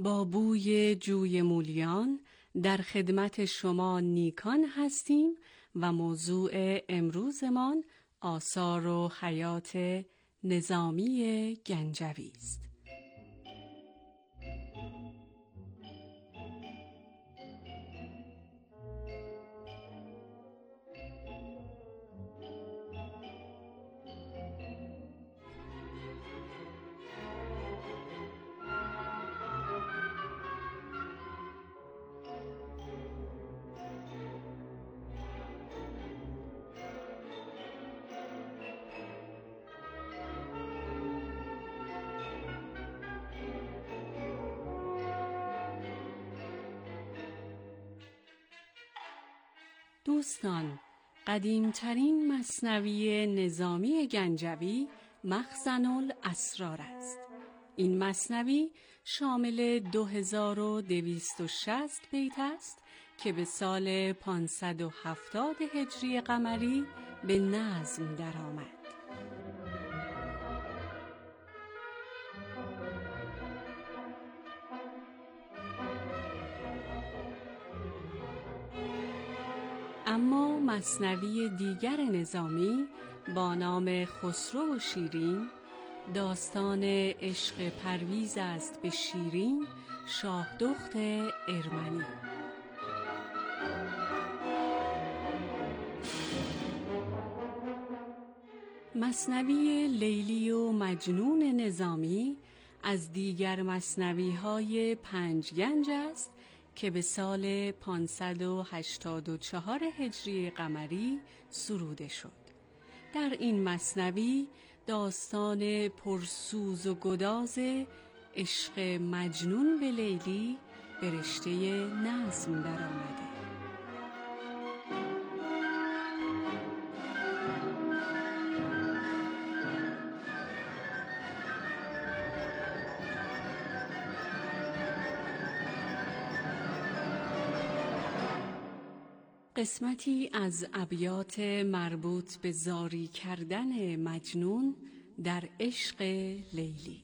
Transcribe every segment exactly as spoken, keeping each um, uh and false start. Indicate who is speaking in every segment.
Speaker 1: با بوی جوی مولیان در خدمت شما نیکان هستیم و موضوع امروزمان آثار و حیات نظامی گنجوی است. دوستان، قدیمترین مثنوی نظامی گنجوی مخزن الاسرار است. این مثنوی شامل دو هزار و دویست و شصت بیت است که به سال پانصد و هفتاد هجری قمری به نظم درآمد. اما مثنوی دیگر نظامی با نام خسرو و شیرین داستان عشق پرویز است به شیرین شاه دخت ارمنی. مثنوی لیلی و مجنون نظامی از دیگر مثنوی‌های پنج گنج است که به سال پانصد و هشتاد و چهار هجری قمری سروده شد. در این مثنوی داستان پرسوز و گداز عشق مجنون به لیلی به رشته نظم درآمده. قسمتی از ابیات مربوط به زاری کردن مجنون در عشق لیلی.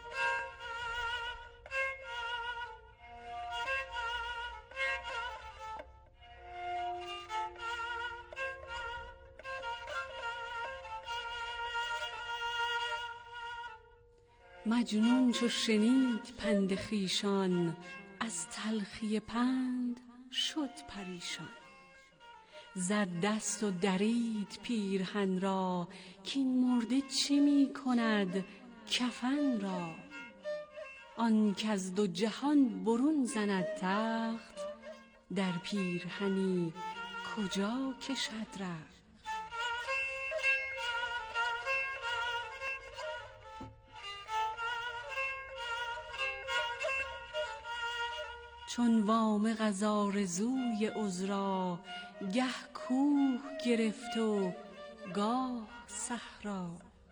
Speaker 1: مجنون چو شنید پند خویشان، از تلخی پند شد پریشان. زد دست و درید پیرهن را، کین مرده چه می کند کفن را. آن کز دو جهان برون زند تخت، در پیرهنی کجا کشد رخت. چون وامق از آرزوی عذرا، گه کوه گرفت و گاه صحرا.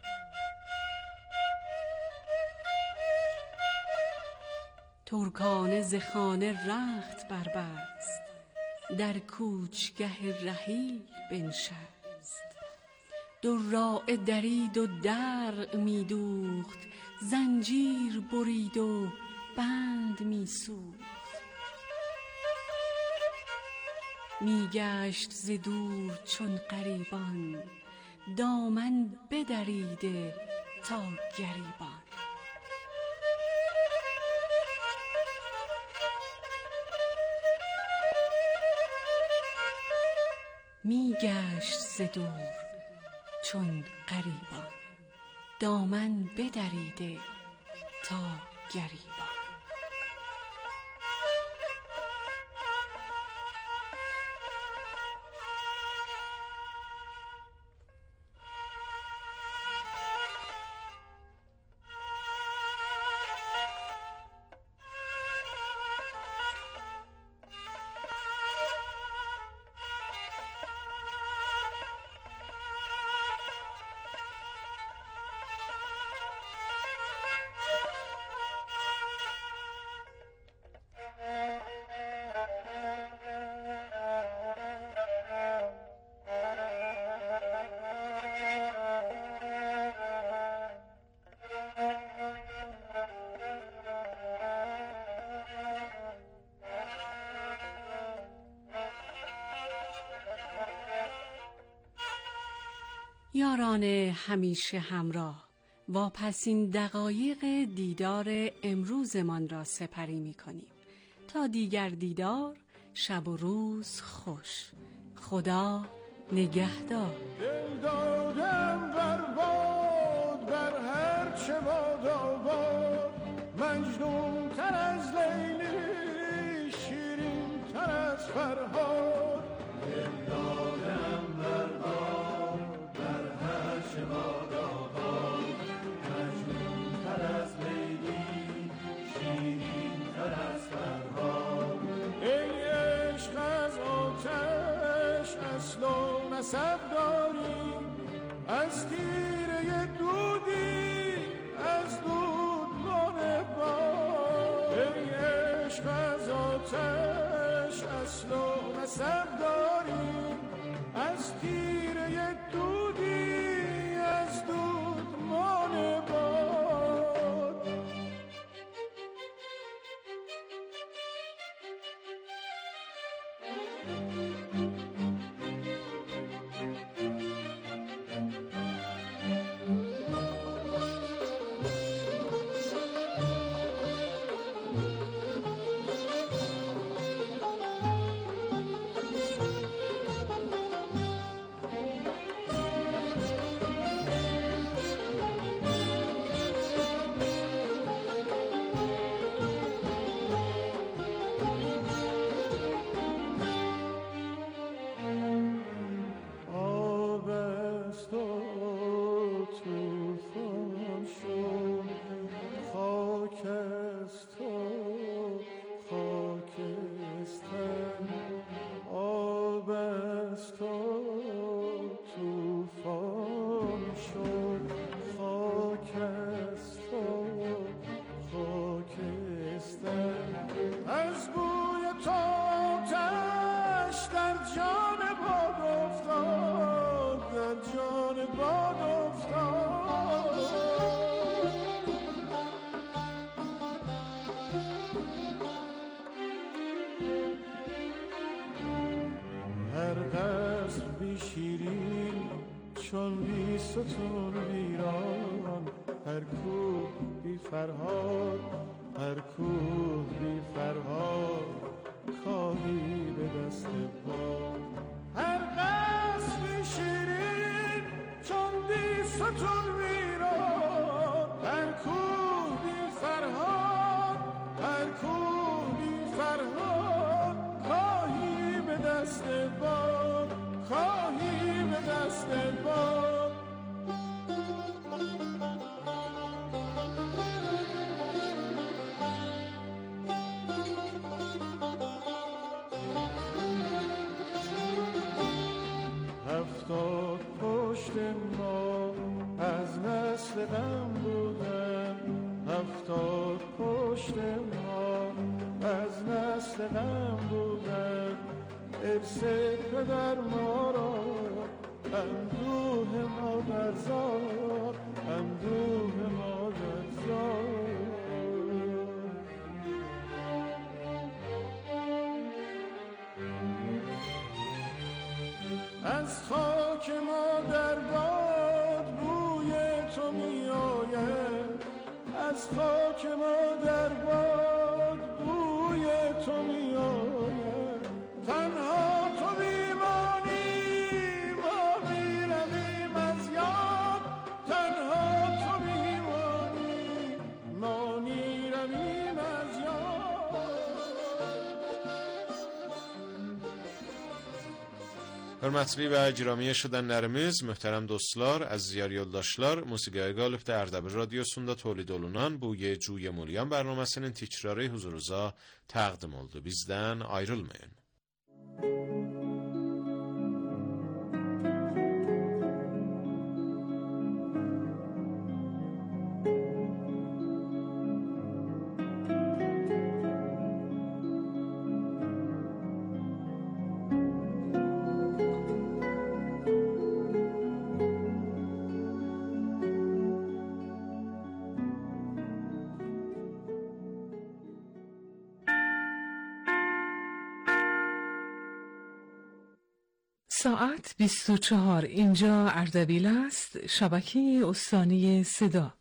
Speaker 1: ترکانه ز خانه رخت بربست، در کوچگه رحیل بنشست. دراعه درید و درع می دوخت، زنجیر برید و بند می سوخت. می گشت ز دور چون غریبان، دامن بدریده تا گریبان. می گشت ز دور چون غریبان، دامن بدریده تا گریبان. یاران همیشه همراه، واپسین دقایق دیدار امروزمان را سپری می کنیم. تا دیگر دیدار، شب و روز خوش. خدا نگهدار.
Speaker 2: دل دادم برباد بر هر چه باد آباد، مجنون تر از لیلی، شیرین تر از فرهاد. دل دادم برباد بر هر چه باد آباد، مجنون تر از لیلی، شیرین تر از فرهاد. ای عشق از آتش اصل و نسب داری، از تیره دودی از دودمان باد. ای عشق از آتش اصل و نسب داری، از تیره دودی از دودمان باد. چون بی ستون ویران، هر کوه بی فرهاد، هر کوه بی فرهاد، کاهی به دست باد. هر قصر شیرین چون بی ستون ویران، هر کوه بی فرهاد، هر کوه بی فرهاد، کاهی به دست باد، کاهی به دست باد. هفتاد پشت ما از نسل غم بودن، هفتاد پشت ما از نسل غم بودن. ارث پدر ما را اندوه مادرزاد، اندوه مادرزاد. از خاک مادر باد بوی تو می آید، از خاک مادر باد بوی تو می آید. تنها تو بیمانی ما میرویم از یاد، تنها تو بیمانی ما میرویم از یاد.
Speaker 3: Hörmətli və giramin eşidənlərimiz, möhtərəm dostlar, əziz yar yoldaşlar, Musiqiyə Qalibdə Ərdəbil Radiosunda tolid olunan bu Yecuye Mulyan bərnaməsinin tikrarı huzurunuza təqdim oldu. Bizdən ayrılmayın.
Speaker 4: ساعت بیست و چهار. اینجا اردبیل است، شبکه استانی صدا.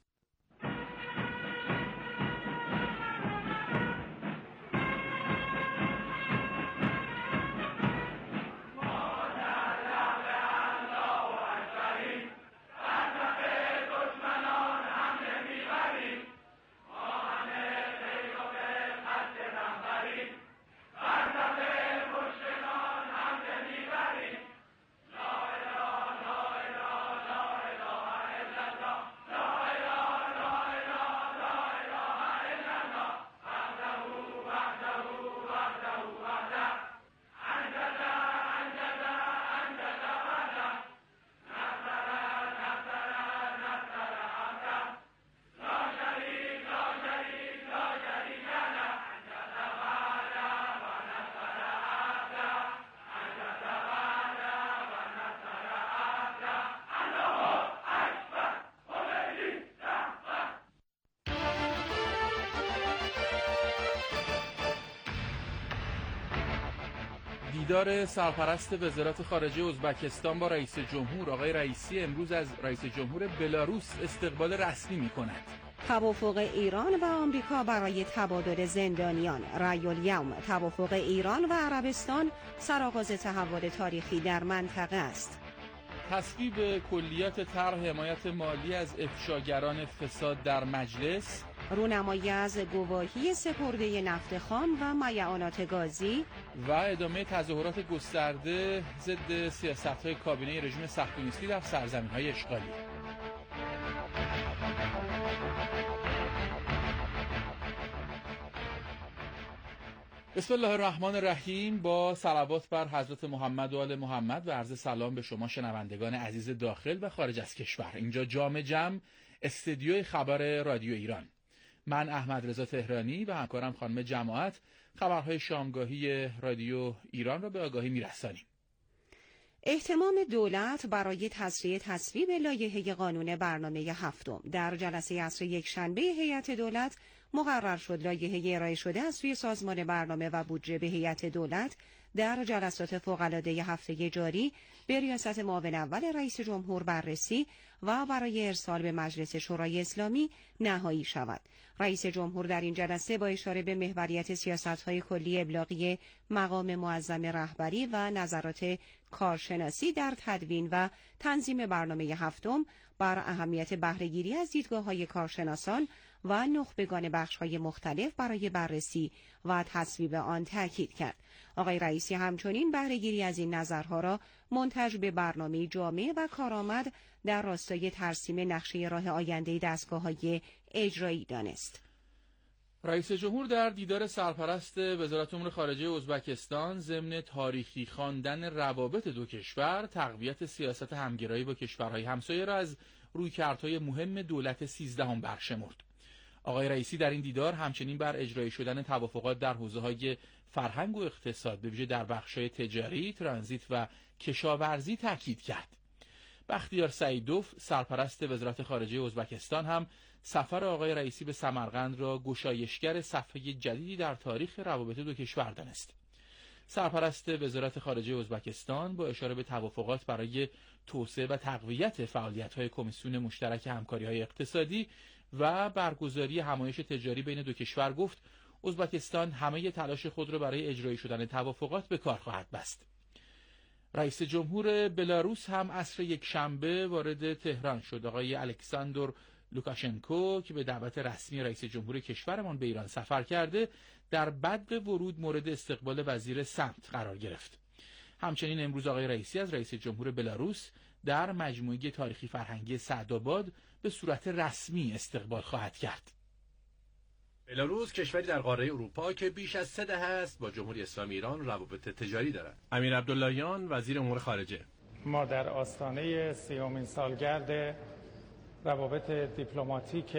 Speaker 5: دیدار سرپرست وزارت خارجه ازبکستان با رئیس جمهور آقای رئیسی امروز از رئیس جمهور بلاروس استقبال رسمی می‌کند.
Speaker 6: توافق ایران و آمریکا برای تبادل زندانیان، رأی الیوم. توافق ایران و عربستان سرآغاز تحول تاریخی در منطقه است.
Speaker 5: تصویب کلیات طرح حمایت مالی از افشاگران فساد در مجلس،
Speaker 6: رونمایی از گواهی سپرده نفت خام و میعانات گازی
Speaker 5: و ادامه تظاهرات گسترده ضد سیاست‌های کابینه رژیم صهیونیستی در سرزمین‌های اشغالی. بسم الله الرحمن الرحیم. با صلوات بر حضرت محمد و آل محمد و عرض سلام به شما شنوندگان عزیز داخل و خارج از کشور. اینجا جام جم، استدیوی خبر رادیو ایران. من احمد رضا تهرانی و همکارم خانم جماعت خبرهای شامگاهی رادیو ایران را به آگاهی میرسانیم.
Speaker 6: اهتمام دولت برای تسریع تصویب لایحه قانون برنامه هفتم. در جلسه عصر یکشنبه هیئت دولت مقرر شد لایحه ارائه شده از سوی سازمان برنامه و بودجه به هیئت دولت در جلسات فوق‌العاده هفته جاری به ریاست معاون اول رئیس جمهور بررسی و برای ارسال به مجلس شورای اسلامی نهایی شود. رئیس جمهور در این جلسه با اشاره به محوریت سیاست‌های کلی ابلاغی مقام معظم رهبری و نظرات کارشناسی در تدوین و تنظیم برنامه هفتم بر اهمیت بهره‌گیری از دیدگاه‌های کارشناسان و نخبگان بخش‌های مختلف برای بررسی و تصویب آن تاکید کرد. آقای رئیسی همچنین بهره‌گیری از این نظرها را منتج به برنامه جامع و کارآمد در راستای ترسیم نقشه راه آینده دستگاه‌های اجرایی دانست.
Speaker 5: رئیس جمهور در دیدار سرپرست وزارت امور خارجه ازبکستان ضمن تاریخی خواندن روابط دو کشور، تقویت سیاست همگرایی با کشورهای همسایه را از رویکردهای مهم دولت سیزدهم برشمرد. آقای رئیسی در این دیدار همچنین بر اجرایی شدن توافقات در حوزه‌های فرهنگ و اقتصاد به ویژه در بخش‌های تجاری، ترانزیت و کشاورزی تاکید کرد. بختیار سعیدوف سرپرست وزارت خارجه ازبکستان هم سفر آقای رئیسی به سمرقند را گشایشگر صفحه جدیدی در تاریخ روابط دو کشور دانست. سرپرست وزارت خارجه ازبکستان با اشاره به توافقات برای توسعه و تقویت فعالیت‌های کمیسیون مشترک همکاری‌های اقتصادی و برگزاری همایش تجاری بین دو کشور گفت ازبکستان همه تلاش خود را برای اجرایی شدن توافقات به کار خواهد بست. رئیس جمهور بلاروس هم عصر یک شنبه وارد تهران شد. آقای الکساندر لوکاشنکو که به دعوت رسمی رئیس جمهور کشورمان به ایران سفر کرده، در بدو ورود مورد استقبال وزیر سمت قرار گرفت. همچنین امروز آقای رئیسی از رئیس جمهور بلاروس در مجموعه تاریخی فرهنگی سعدآباد به صورت رسمی استقبال خواهد کرد.
Speaker 7: بلاروس کشوری در قاره اروپا که بیش از سه دهه است با جمهوری اسلامی ایران روابط تجاری دارد. امیر عبداللهیان وزیر امور خارجه:
Speaker 2: ما در آستانه سیومین سالگرد روابط دیپلماتیک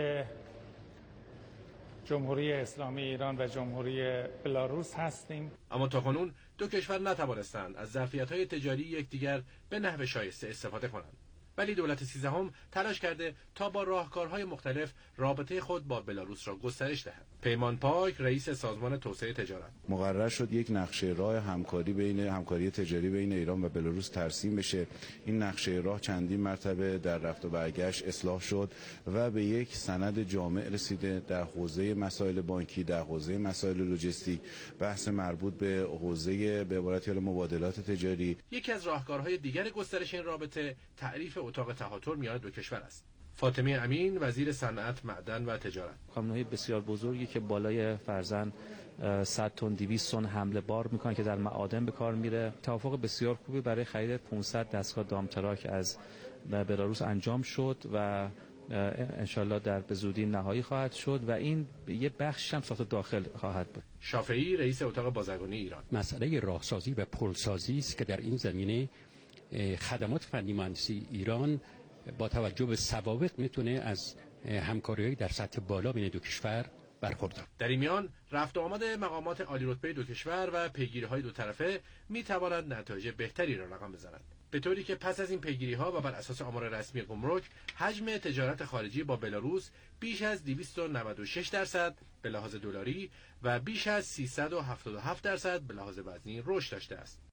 Speaker 2: جمهوری اسلامی ایران و جمهوری بلاروس هستیم.
Speaker 7: اما تاکنون دو کشور نتوانستند از ظرفیت‌های تجاری یکدیگر به نحو شایسته استفاده کنند. ولی دولت سیزدهم تلاش کرده تا با راهکارهای مختلف رابطه خود با بلاروس را گسترش دهد. پیمان پاک رئیس سازمان توسعه تجارت:
Speaker 8: مقرر شد یک نقشه راه همکاری بین همکاری تجاری بین ایران و بلاروس ترسیم بشه. این نقشه راه چندین مرتبه در رفت و برگشت اصلاح شد و به یک سند جامع رسیده در حوزه مسائل بانکی، در حوزه مسائل لوجستیک، بحث مربوط به حوزه به عبارت مبادلات تجاری.
Speaker 7: یکی از راهکارهای دیگر گسترش این رابطه تعریف اتاق تهاتر میان دو کشور است. فاطمه امین وزیر صنعت، معدن و تجارت:
Speaker 9: کامیون‌های بسیار بزرگی که بالای فرضاً صد تن دویست تن حمل بار میکنن که در معادن به کار میره. توافق بسیار خوبی برای خرید پانصد دستگاه دامتراک از بلاروس انجام شد و انشالله در به زودی نهایی خواهد شد و این یه بخش هم ساخت داخل خواهد بود.
Speaker 7: شافعی رئیس اتاق بازرگانی ایران:
Speaker 10: مسئله راهسازی و پلسازی است که در این زمینه خدمات فنی مهندسی ایران با توجه به سوابق میتونه از همکاری‌های در سطح بالا بین دو کشور برخوردار.
Speaker 7: در این میان رفت و آمد مقامات عالی رتبه دو کشور و پیگیری‌های دو طرفه میتواند نتایج بهتری را رقم بزند، به طوری که پس از این پیگیری‌ها و بر اساس آمار رسمی گمرک حجم تجارت خارجی با بلاروس بیش از دویست و نود و شش درصد به لحاظ دلاری و بیش از سیصد و هفتاد و هفت درصد به لحاظ وزنی رشد داشته است.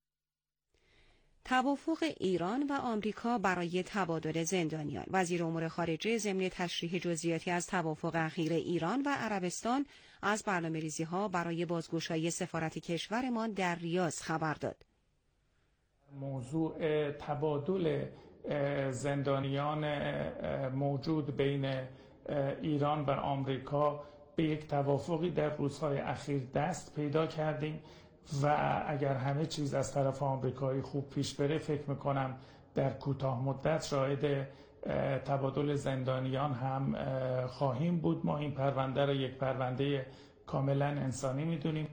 Speaker 6: توافق ایران و آمریکا برای تبادل زندانیان. وزیر امور خارجه ضمن تشریح جزئیاتی از توافق اخیر ایران و عربستان از برنامه‌ریزی‌ها برای بازگشایی سفارت کشورمان در ریاض خبر داد.
Speaker 2: موضوع تبادل زندانیان موجود بین ایران و آمریکا به یک توافقی در روزهای اخیر دست پیدا کردیم و اگر همه چیز از طرف آمریکایی خوب پیش بره فکر میکنم در کوتاه مدت شاهد تبادل زندانیان هم خواهیم بود. ما این پرونده را یک پرونده کاملا انسانی میدونیم.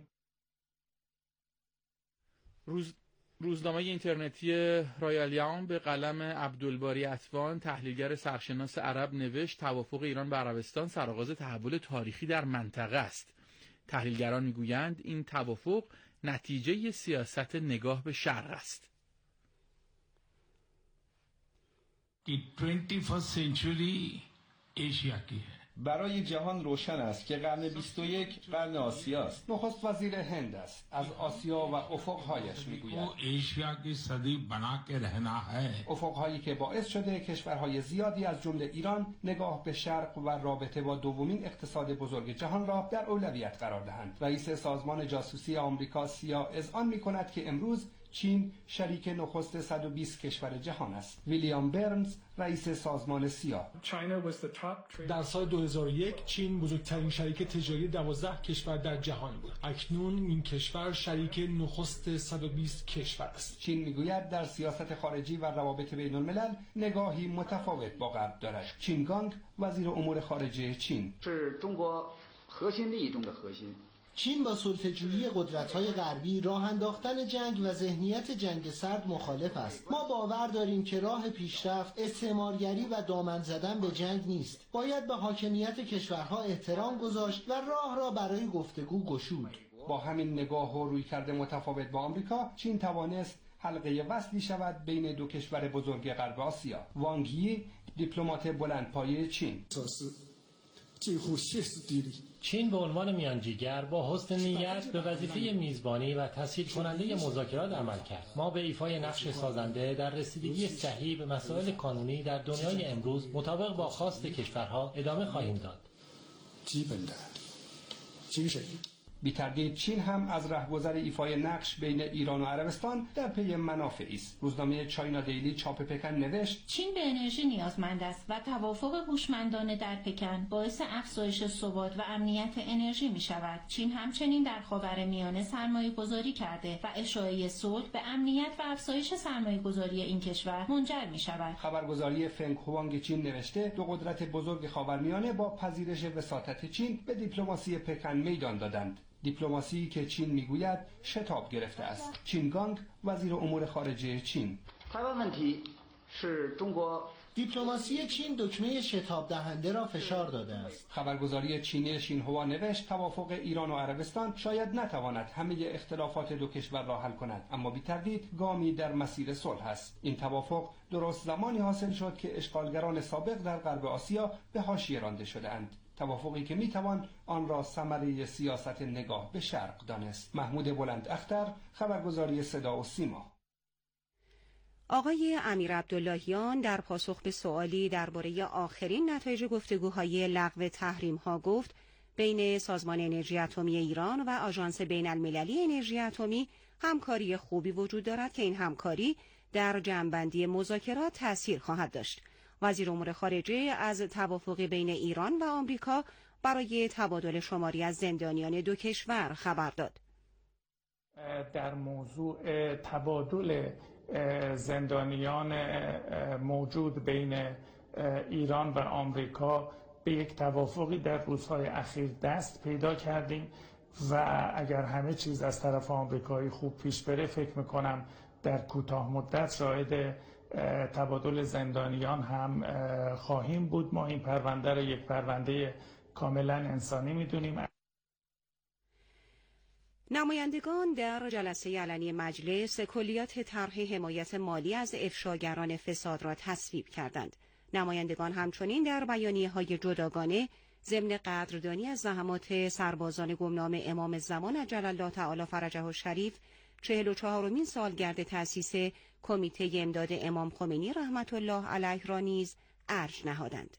Speaker 5: روز روزنامه اینترنتی رایالیان به قلم عبدالباری اطوان تحلیلگر سرشناس عرب نوشت توافق ایران با عربستان سرآغاز تحول تاریخی در منطقه است. تحلیلگران میگویند این توافق نتیجه سیاست نگاه به شرق است.
Speaker 11: برای جهان روشن است که قرن بیست و یک قرن آسیا است. نخست وزیر هند است. از آسیا و افقهایش میگوید. افقهایی که باعث شده کشورهای زیادی از جمله ایران نگاه به شرق و رابطه با دومین اقتصاد بزرگ جهان را در اولویت قرار دهند. رئیس سازمان جاسوسی آمریکا سیا اذعان میکند که امروز چین شریک نخست صد و بیست کشور جهان است. ویلیام برنز رئیس سازمان سیا:
Speaker 12: در سال دو هزار و یک چین بزرگترین شریک تجاری دوازده کشور در جهان بود. اکنون این کشور شریک نخست صد و بیست کشور است.
Speaker 11: چین میگوید در سیاست خارجی و روابط بین الملل نگاهی متفاوت با غرب دارد. چین گانگ وزیر امور خارجه چین:
Speaker 13: چین با سلطه‌جویی قدرت‌های غربی راه انداختن جنگ و ذهنیت جنگ سرد مخالف است. ما باور داریم که راه پیشرفت استعمارگری و دامن زدن به جنگ نیست. باید به حاکمیت کشورها احترام گذاشت و راه را برای گفتگو گشود.
Speaker 11: با همین نگاه و رویکرد متفاوت با آمریکا، چین توانست حلقه وصلی شود بین دو کشور بزرگ غرب آسیا. وانگ یی دیپلمات بلندپایه چین:
Speaker 14: چین به عنوان میانجیگر با حسن نیت به وظیفه میزبانی و تسهیل کننده مذاکرات عمل کرد. ما به ایفای نقش سازنده در رسیدگی صحیح به مسائل قانونی در دنیای امروز مطابق با خواست کشورها ادامه خواهیم داد.
Speaker 11: بی تردید چین هم از رهگذر ایفای نقش بین ایران و عربستان در پی منافعی است. روزنامه چاینا دیلی چاپ پکن نوشت:
Speaker 15: چین به انرژی نیازمند است و توافق هوشمندانه در پکن باعث افزایش ثبات و امنیت انرژی می شود. چین همچنین در خاورمیانه سرمایه گذاری کرده و اشاعه صلح به امنیت و افزایش سرمایه گذاری این کشور منجر می شود.
Speaker 11: خبرگزاری فنگ هوانگ چین نوشته دو قدرت بزرگ خاورمیانه با پذیرش وساطت چین به دیپلماسی پکن میدان دادند. دیپلماسی که چین میگوید شتاب گرفته است. چین گانگ وزیر امور خارجه چین:
Speaker 13: دیپلماسی چین دکمه شتاب دهنده را فشار داده است.
Speaker 11: خبرگزاری چینی شینهوا نوشت توافق ایران و عربستان شاید نتواند همه اختلافات دو کشور را حل کند، اما بی تردید گامی در مسیر صلح است. این توافق درست زمانی حاصل شد که اشغالگران سابق در غرب آسیا به حاشیه رانده شده‌اند. توافقی که میتوان آن را ثمره سیاست نگاه به شرق دانست. محمود بلند اختر، خبرگزاری صدا و سیما.
Speaker 6: آقای امیر عبداللهیان در پاسخ به سوالی درباره آخرین نتایج گفتگوهای لغو تحریم‌ها گفت بین سازمان انرژی اتمی ایران و آژانس بین‌المللی انرژی اتمی همکاری خوبی وجود دارد که این همکاری در جمع‌بندی مذاکرات تأثیر خواهد داشت. وزیر امور خارجه از توافق بین ایران و آمریکا برای تبادل شماری از زندانیان دو کشور خبر داد.
Speaker 2: در موضوع تبادل زندانیان موجود بین ایران و آمریکا به یک توافقی در روزهای اخیر دست پیدا کردیم و اگر همه چیز از طرف آمریکایی خوب پیش بره فکر میکنم در کوتاه مدت شاهد تبادل زندانیان هم خواهیم بود. ما این پرونده را یک پرونده کاملا انسانی میدونیم.
Speaker 6: نمایندگان در جلسه علنی مجلس کلیات طرح حمایت مالی از افشاگران فساد را تصویب کردند. نمایندگان همچنین در بیانیه‌های جداگانه ضمن قدردانی از زحمات سربازان گمنام امام زمان عجل الله تعالی فرجه الشریف چهل و چهارمین سالگرد تأسیس کمیته امداد امام خمینی رحمت الله علیه را نیز ارج نهادند.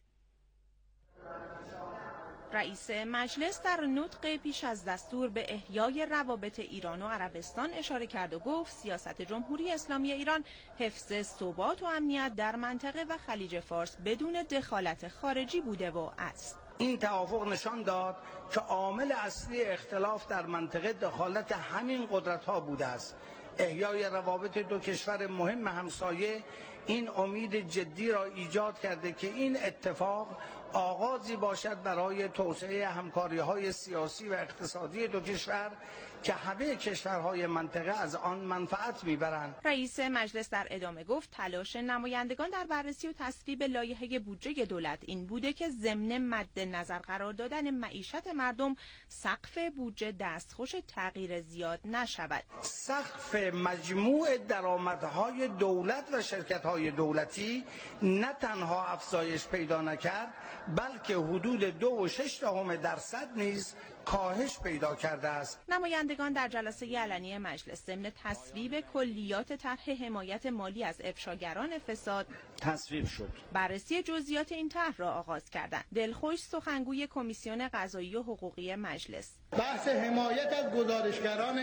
Speaker 16: رئیس مجلس در نطق پیش از دستور به احیای روابط ایران و عربستان اشاره کرد و گفت سیاست جمهوری اسلامی ایران حفظ ثبات و امنیت در منطقه و خلیج فارس بدون دخالت خارجی بوده و است.
Speaker 17: این توافق نشان داد که عامل اصلی اختلاف در منطقه دخالت همین قدرت‌ها بوده است. احیای روابط دو کشور مهم همسایه این امید جدی را ایجاد کرده که این اتفاق آغازی باشد برای توسعه همکاری‌های سیاسی و اقتصادی دو کشور که همه کشورهای منطقه از آن منفعت می‌برند.
Speaker 16: رئیس مجلس در ادامه گفت تلاش نمایندگان در بررسی و تصویب لایحه بودجه دولت این بوده که ضمن مد نظر قرار دادن معیشت مردم سقف بودجه دستخوش تغییر زیاد نشود.
Speaker 17: سقف مجموع درآمدهای دولت و شرکت‌های دولتی نه تنها افزایش پیدا نکرد بلکه حدود دو و شش دهم درصد نیز کاهش پیدا کرده است.
Speaker 16: نمایندگان در جلسه علنی مجلس ضمن تصویب کلیات طرح حمایت مالی از افشاگران فساد
Speaker 17: تصویب شد.
Speaker 16: بررسی جزئیات این طرح را آغاز کردند. دلخوش سخنگوی کمیسیون قضایی و حقوقی مجلس
Speaker 13: بحث حمایت از گزارشگران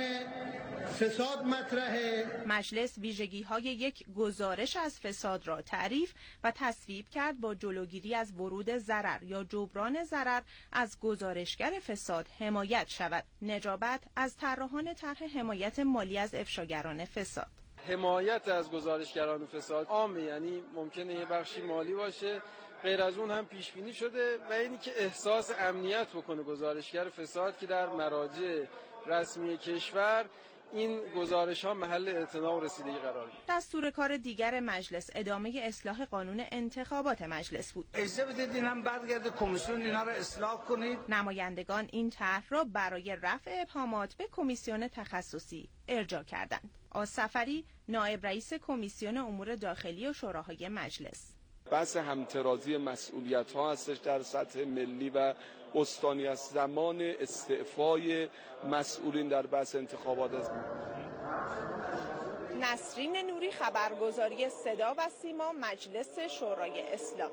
Speaker 13: فساد مطرحه.
Speaker 16: مجلس ویژگی‌های یک گزارش از فساد را تعریف و تصویب کرد با جلوگیری از ورود ضرر یا جبران ضرر از گزارشگر فساد حمایت شود. نجابت از طراحان طرح حمایت مالی از افشاگران فساد.
Speaker 18: حمایت از گزارشگران فساد عامه، یعنی ممکنه یه بخشی مالی باشه، غیر از اون هم پیش بینی شده و اینی که احساس امنیت بکنه گزارشگر فساد که در مراجع رسمی کشور این گزارش ها محل اعتنا و رسیدگی قرار گرفت.
Speaker 16: دستور کار دیگر مجلس ادامه اصلاح قانون انتخابات مجلس بود.
Speaker 17: اجازه بدید اینم برگرده کمیسیون اینا رو اصلاح کنید.
Speaker 16: نمایندگان این طرح را برای رفع ابهامات به کمیسیون تخصصی ارجاع کردند. آصفری نایب رئیس کمیسیون امور داخلی و شوراهای مجلس:
Speaker 18: بحث همترازی مسئولیت ها هستش در سطح ملی و استانی است. زمان استعفای مسئولین در بحث انتخابات است.
Speaker 16: نسرین نوری، خبرگزاری صدا و سیما، مجلس شورای اسلامی.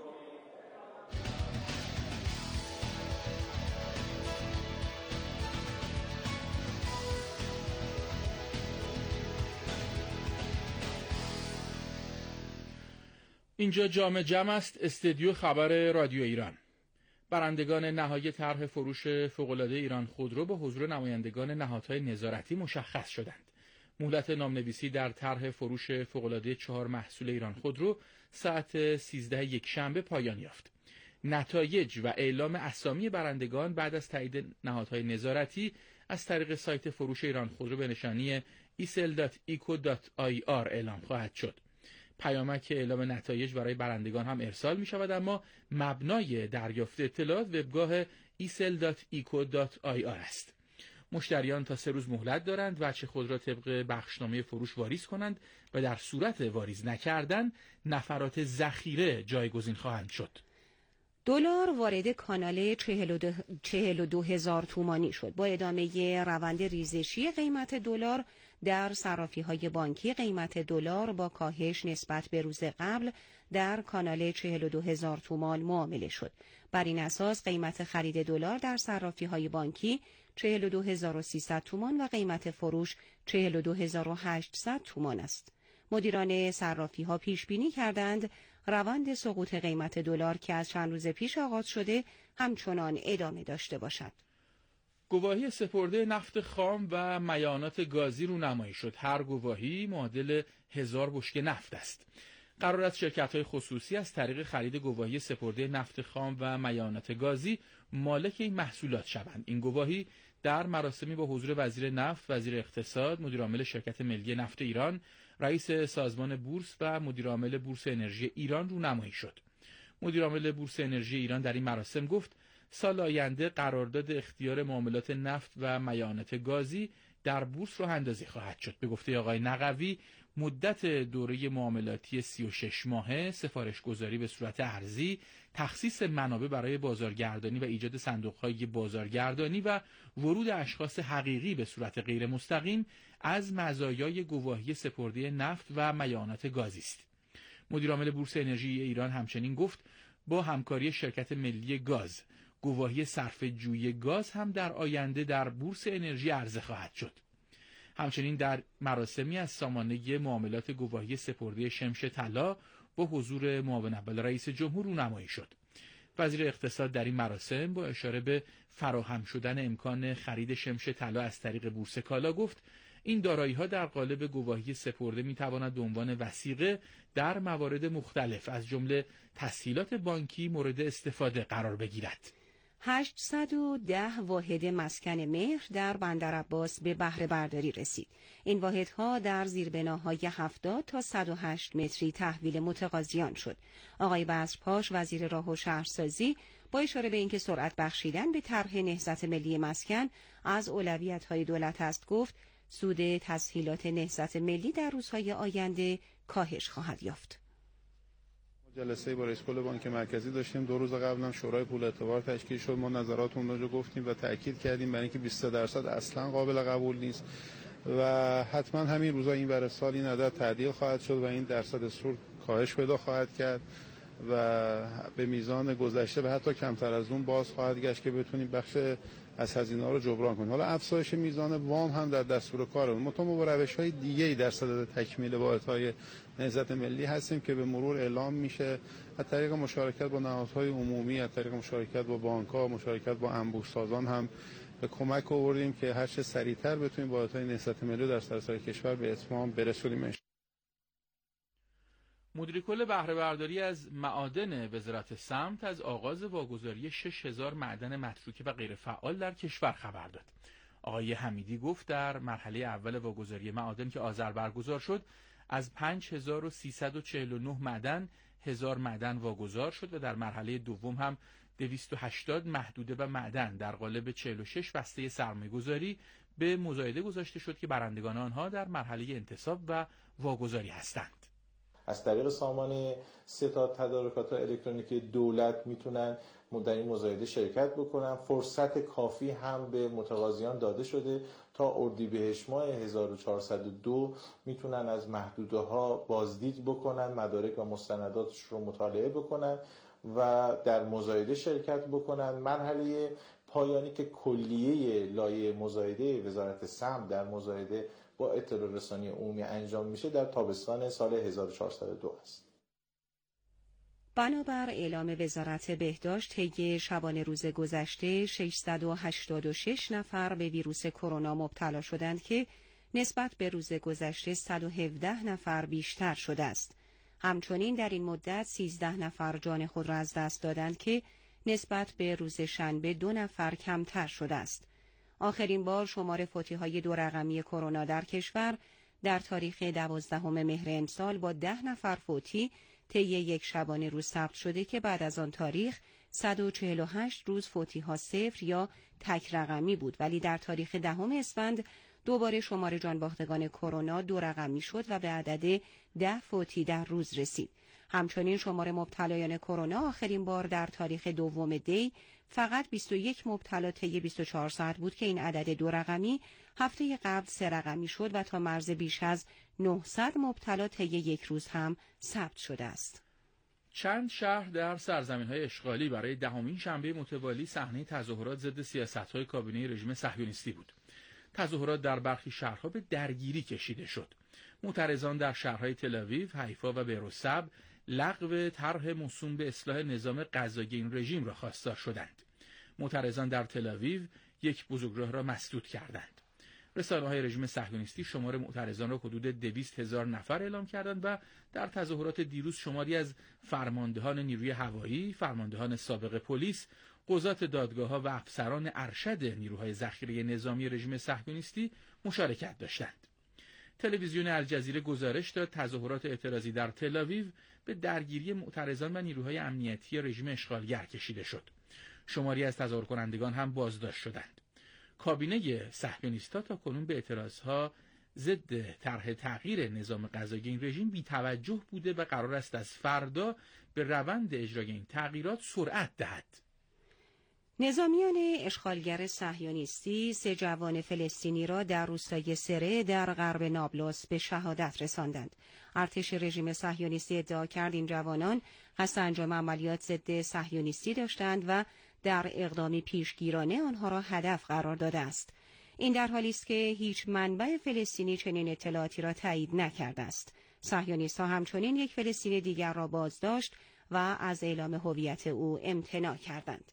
Speaker 5: اینجا جام جم است، استدیو خبر رادیو ایران. برندگان نهایی طرح فروش فوق‌العاده ایران خودرو با حضور نمایندگان نهادهای نظارتی مشخص شدند. مهلت نامنویسی در طرح فروش فوق‌العاده چهار محصول ایران خودرو ساعت سیزده یکشنبه پایان یافت. نتایج و اعلام اسامی برندگان بعد از تایید نهادهای نظارتی از طریق سایت فروش ایران خودرو به نشانی ای سل دات ایکو دات آی آر اعلام خواهد شد. پیامک اعلام نتایج برای برندگان هم ارسال می شود، اما مبنای دریافت اطلاعات وبگاه ای سل دات ایکو دات آی آر است. مشتریان تا سه روز مهلت دارند وجه خود را طبق بخشنامه فروش واریز کنند و در صورت واریز نکردن نفرات ذخیره جایگزین خواهند شد.
Speaker 6: دلار وارد کانال چهل و دو هزار تومانی شد. با ادامه روند ریزشی قیمت دلار در صرافی‌های بانکی، قیمت دلار با کاهش نسبت به روز قبل در کانال چهل و دو هزار تومان معامله شد. بر این اساس قیمت خرید دلار در صرافی‌های بانکی چهل و دو هزار و سیصد تومان و قیمت فروش چهل و دو هزار و هشتصد تومان است. مدیران صرافی‌ها پیش بینی کردند روند سقوط قیمت دلار که از چند روز پیش آغاز شده همچنان ادامه داشته باشد.
Speaker 5: گواهی سپرده نفت خام و میانات گازی رونمایی شد. هر گواهی معادل هزار بشکه نفت است. قرار است شرکت‌های خصوصی از طریق خرید گواهی سپرده نفت خام و میانات گازی مالک این محصولات شوند. این گواهی در مراسمی با حضور وزیر نفت، وزیر اقتصاد، مدیرعامل شرکت ملی نفت ایران، رئیس سازمان بورس و مدیرعامل بورس انرژی ایران رونمایی شد. مدیرعامل بورس انرژی ایران در این مراسم گفت سال آینده قرارداد اختیار معاملات نفت و میانات گازی در بورس راه اندازی خواهد شد. به گفته آقای نقوی مدت دوره معاملاتی سی و شش ماهه، سفارش گذاری به صورت ارزی، تخصیص منابع برای بازارگردانی و ایجاد صندوق‌های بازارگردانی و ورود اشخاص حقیقی به صورت غیر مستقیم از مزایای گواهی سپرده نفت و میانات گازی است. مدیرعامل بورس انرژی ایران همچنین گفت با همکاری شرکت ملی گاز گواهی صرفه‌جویی گاز هم در آینده در بورس انرژی عرضه خواهد شد. همچنین در مراسمی از سامانه معاملات گواهی سپرده شمش طلا با حضور معاون اول رئیس جمهور رونمایی شد. وزیر اقتصاد در این مراسم با اشاره به فراهم شدن امکان خرید شمش طلا از طریق بورس کالا گفت این دارایی‌ها در قالب گواهی سپرده می‌تواند به عنوان وثیقه در موارد مختلف از جمله تسهیلات بانکی مورد استفاده قرار بگیرد.
Speaker 6: هشتصد و ده واحد مسکن مهر در بندر عباس به بهره برداری رسید. این واحدها در زیربناهای هفتاد تا صد و هشت متری تحویل متقاضیان شد. آقای بزرپاش وزیر راه و شهرسازی با اشاره به اینکه سرعت بخشیدن به طرح نهضت ملی مسکن از اولویت‌های دولت است گفت سود تسهیلات نهضت ملی در روزهای آینده کاهش خواهد یافت.
Speaker 19: جلسه با رئیس کل بانک مرکزی داشتیم. دو روز قبل هم شورای پول اعتبار تشکیل شد. ما نظراتمون رو گفتیم و تاکید کردیم برای اینکه بیست درصد اصلا قابل قبول نیست و حتما همین روزا این ور سال این عدد تعدیل خواهد شد و این درصد سود کاهش پیدا خواهد کرد و به میزان گذشته و حتی کمتر از اون باز خواهد گشت که بتونیم بخش از هزینه‌ها رو جبران کنیم. حالا افزایش میزان وام هم در دستور کارمون. ما با روش‌های دیگه‌ای در صدد تکمیل واحدهای نهضت ملی هستیم که به مرور اعلام میشه از طریق مشارکت با نهادهای عمومی، از طریق مشارکت با بانک‌ها، مشارکت با انبوه‌سازان هم به کمک آوردیم که هر چه سریعتر بتونیم واحدهای نهضت ملی در سراسر کشور به اتمام برسونیم.
Speaker 5: مدیر کل بهره برداری از معادن وزارت سمت از آغاز واگذاری شش هزار معدن متروکه و غیر فعال در کشور خبر داد. آقای حمیدی گفت در مرحله اول واگذاری معادن که آذر برگزار شد از پنج هزار و سیصد و چهل و نه معدن هزار معدن واگذار شد و در مرحله دوم هم دویست و هشتاد محدوده و معدن در قالب چهل و شش بسته سرمایه‌گذاری به مزایده گذاشته شد که برندگان آنها در مرحله انتصاب و واگذاری هستند.
Speaker 20: از طریق سامان ستاد تدارکات الکترونیکی دولت میتونن در این مزایده شرکت بکنن. فرصت کافی هم به متقاضیان داده شده تا اردیبهشت ماه هزار و چهارصد و دو میتونن از محدوده ها بازدید بکنن، مدارک و مستنداتش رو مطالعه بکنن و در مزایده شرکت بکنن. مرحله پایانی که کلیه لایحه مزایده وزارت سمت در مزایده با اطلاع رسانی عمومی انجام میشه در تابستان سال هزار و چهارصد و دو است.
Speaker 6: بنابر اعلام وزارت بهداشت طی شبانه روز گذشته ششصد و هشتاد و شش نفر به ویروس کرونا مبتلا شدند که نسبت به روز گذشته صد و هفده نفر بیشتر شده است. همچنین در این مدت سیزده نفر جان خود را از دست دادند که نسبت به روز شنبه دو نفر کمتر شده است. آخرین بار شمار فوتی‌های دو رقمی کرونا در کشور در تاریخ دوازدهم مهر امسال با ده نفر فوتی طی یک شبانه روز ثبت شده که بعد از آن تاریخ صد و چهل و هشت روز فوتی ها صفر یا تک رقمی بود، ولی در تاریخ دهم اسفند دوباره شمار جانباختگان کرونا دو رقمی شد و به عدد ده فوتی در روز رسید. همچنین شمار مبتلایان کرونا آخرین بار در تاریخ دوم دی فقط بیست و یک مبتلا طی بیست و چهار ساعت بود که این عدد دو رقمی هفته قبل سه رقمی شد و تا مرز بیش از نهصد مبتلا طی یک روز هم ثبت شده است.
Speaker 5: چند شهر در سرزمین‌های اشغالی برای دهمین شنبه متوالی صحنه تظاهرات ضد سیاست‌های کابینه رژیم صهیونیستی بود. تظاهرات در برخی شهرها به درگیری کشیده شد. معترضان در شهرهای تل‌آویو، حیفا و بیروسب لغو طرح موسوم به اصلاح نظام قضایی این رژیم را خواستار شدند. معترضان در تل‌آویو یک بزرگراه را مسدود کردند. رسانه‌های رژیم صهیونیستی شمار معترضان را حدود دویست هزار نفر اعلام کردند و در تظاهرات دیروز شماری از فرماندهان نیروی هوایی، فرماندهان سابق پلیس، قضات دادگاه‌ها و افسران ارشد نیروهای ذخیره نظامی رژیم صهیونیستی مشارکت داشتند. تلویزیون الجزیره گزارش داد تظاهرات اعتراضی در تل‌آویو به درگیری معترضان و نیروهای امنیتی رژیم اشغالگر کشیده شد. شماری از تظاهر کنندگان هم بازداشت شدند. کابینه صهیونیست‌ها تا کنون به اعتراضها ضد طرح تغییر نظام قضایی این رژیم بی‌توجه بوده و قرار است از فردا به روند اجرای این تغییرات سرعت دهد.
Speaker 6: نظامیان اشغالگر صهیونیستی سه جوان فلسطینی را در روستای سره در غرب نابلس به شهادت رساندند. ارتش رژیم صهیونیستی ادعا کرد این جوانان قصد انجام عملیات ضد صهیونیستی داشتند و در اقدامی پیشگیرانه آنها را هدف قرار داده است. این در حالی است که هیچ منبع فلسطینی چنین اطلاعاتی را تایید نکرده است. صهیونیست‌ها همچنین یک فلسطینی دیگر را بازداشت و از اعلام هویت او امتناع کردند.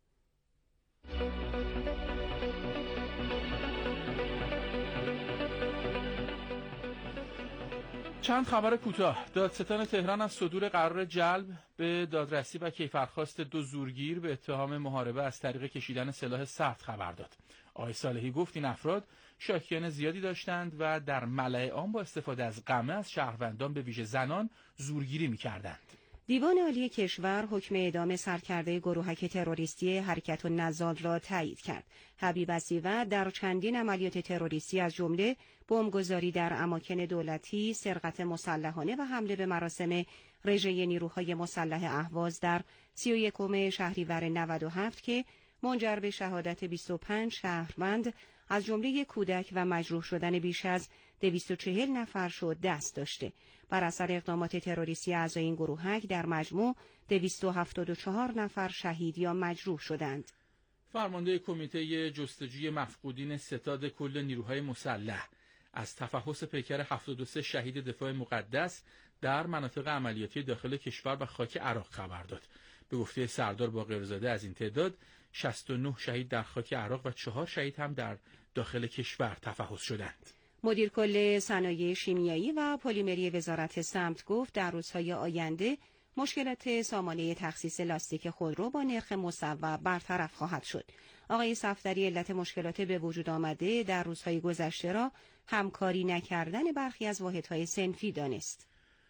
Speaker 5: چند خبر کوتاه. دادستان تهران از صدور قرار جلب به دادرسی و کیفرخواست دو زورگیر به اتهام محاربه از طریق کشیدن سلاح سخت خبر داد. آقای صالحی گفت این افراد شاکیان زیادی داشتند و در ملأ عام با استفاده از قمع از شهروندان به ویژه زنان زورگیری می‌کردند.
Speaker 6: دیوان عالی کشور حکم اعدام سرکرده گروهک تروریستی حرکت النزال را تایید کرد. حبیب اسیوه در چندین عملیات تروریستی از جمله بمبگذاری در اماکن دولتی، سرقت مسلحانه و حمله به مراسم رژه نیروهای مسلح اهواز در سی و یکم شهریور نود و هفت که منجر به شهادت بیست و پنج شهروند از جمله کودک و مجروح شدن بیش از دویست و چهل نفر شد دست داشته. بر اثر اقدامات تروریستی اعضای این گروهک در مجموع دویست و هفتاد و چهار نفر شهید یا مجروح شدند.
Speaker 5: فرمانده کمیته جستجوی مفقودین ستاد کل نیروهای مسلح از تفحص پیکر هفتاد و سه شهید دفاع مقدس در مناطق عملیاتی داخل کشور و خاک عراق خبر داد. به گفته سردار باقرزاده از این تعداد شصت و نه شهید در خاک عراق و چهار شهید هم در داخل کشور تفحص شدند.
Speaker 6: مدیر کل صنایع شیمیایی و پلیمری وزارت سمت گفت در روزهای آینده مشکلات سامانه تخصیص لاستیک خودرو با نرخ مصوب برطرف خواهد شد. آقای صفدری علت مشکلات به وجود آمده در روزهای گذشته را همکاری نکردن برخی از واحدهای صنفی دانست.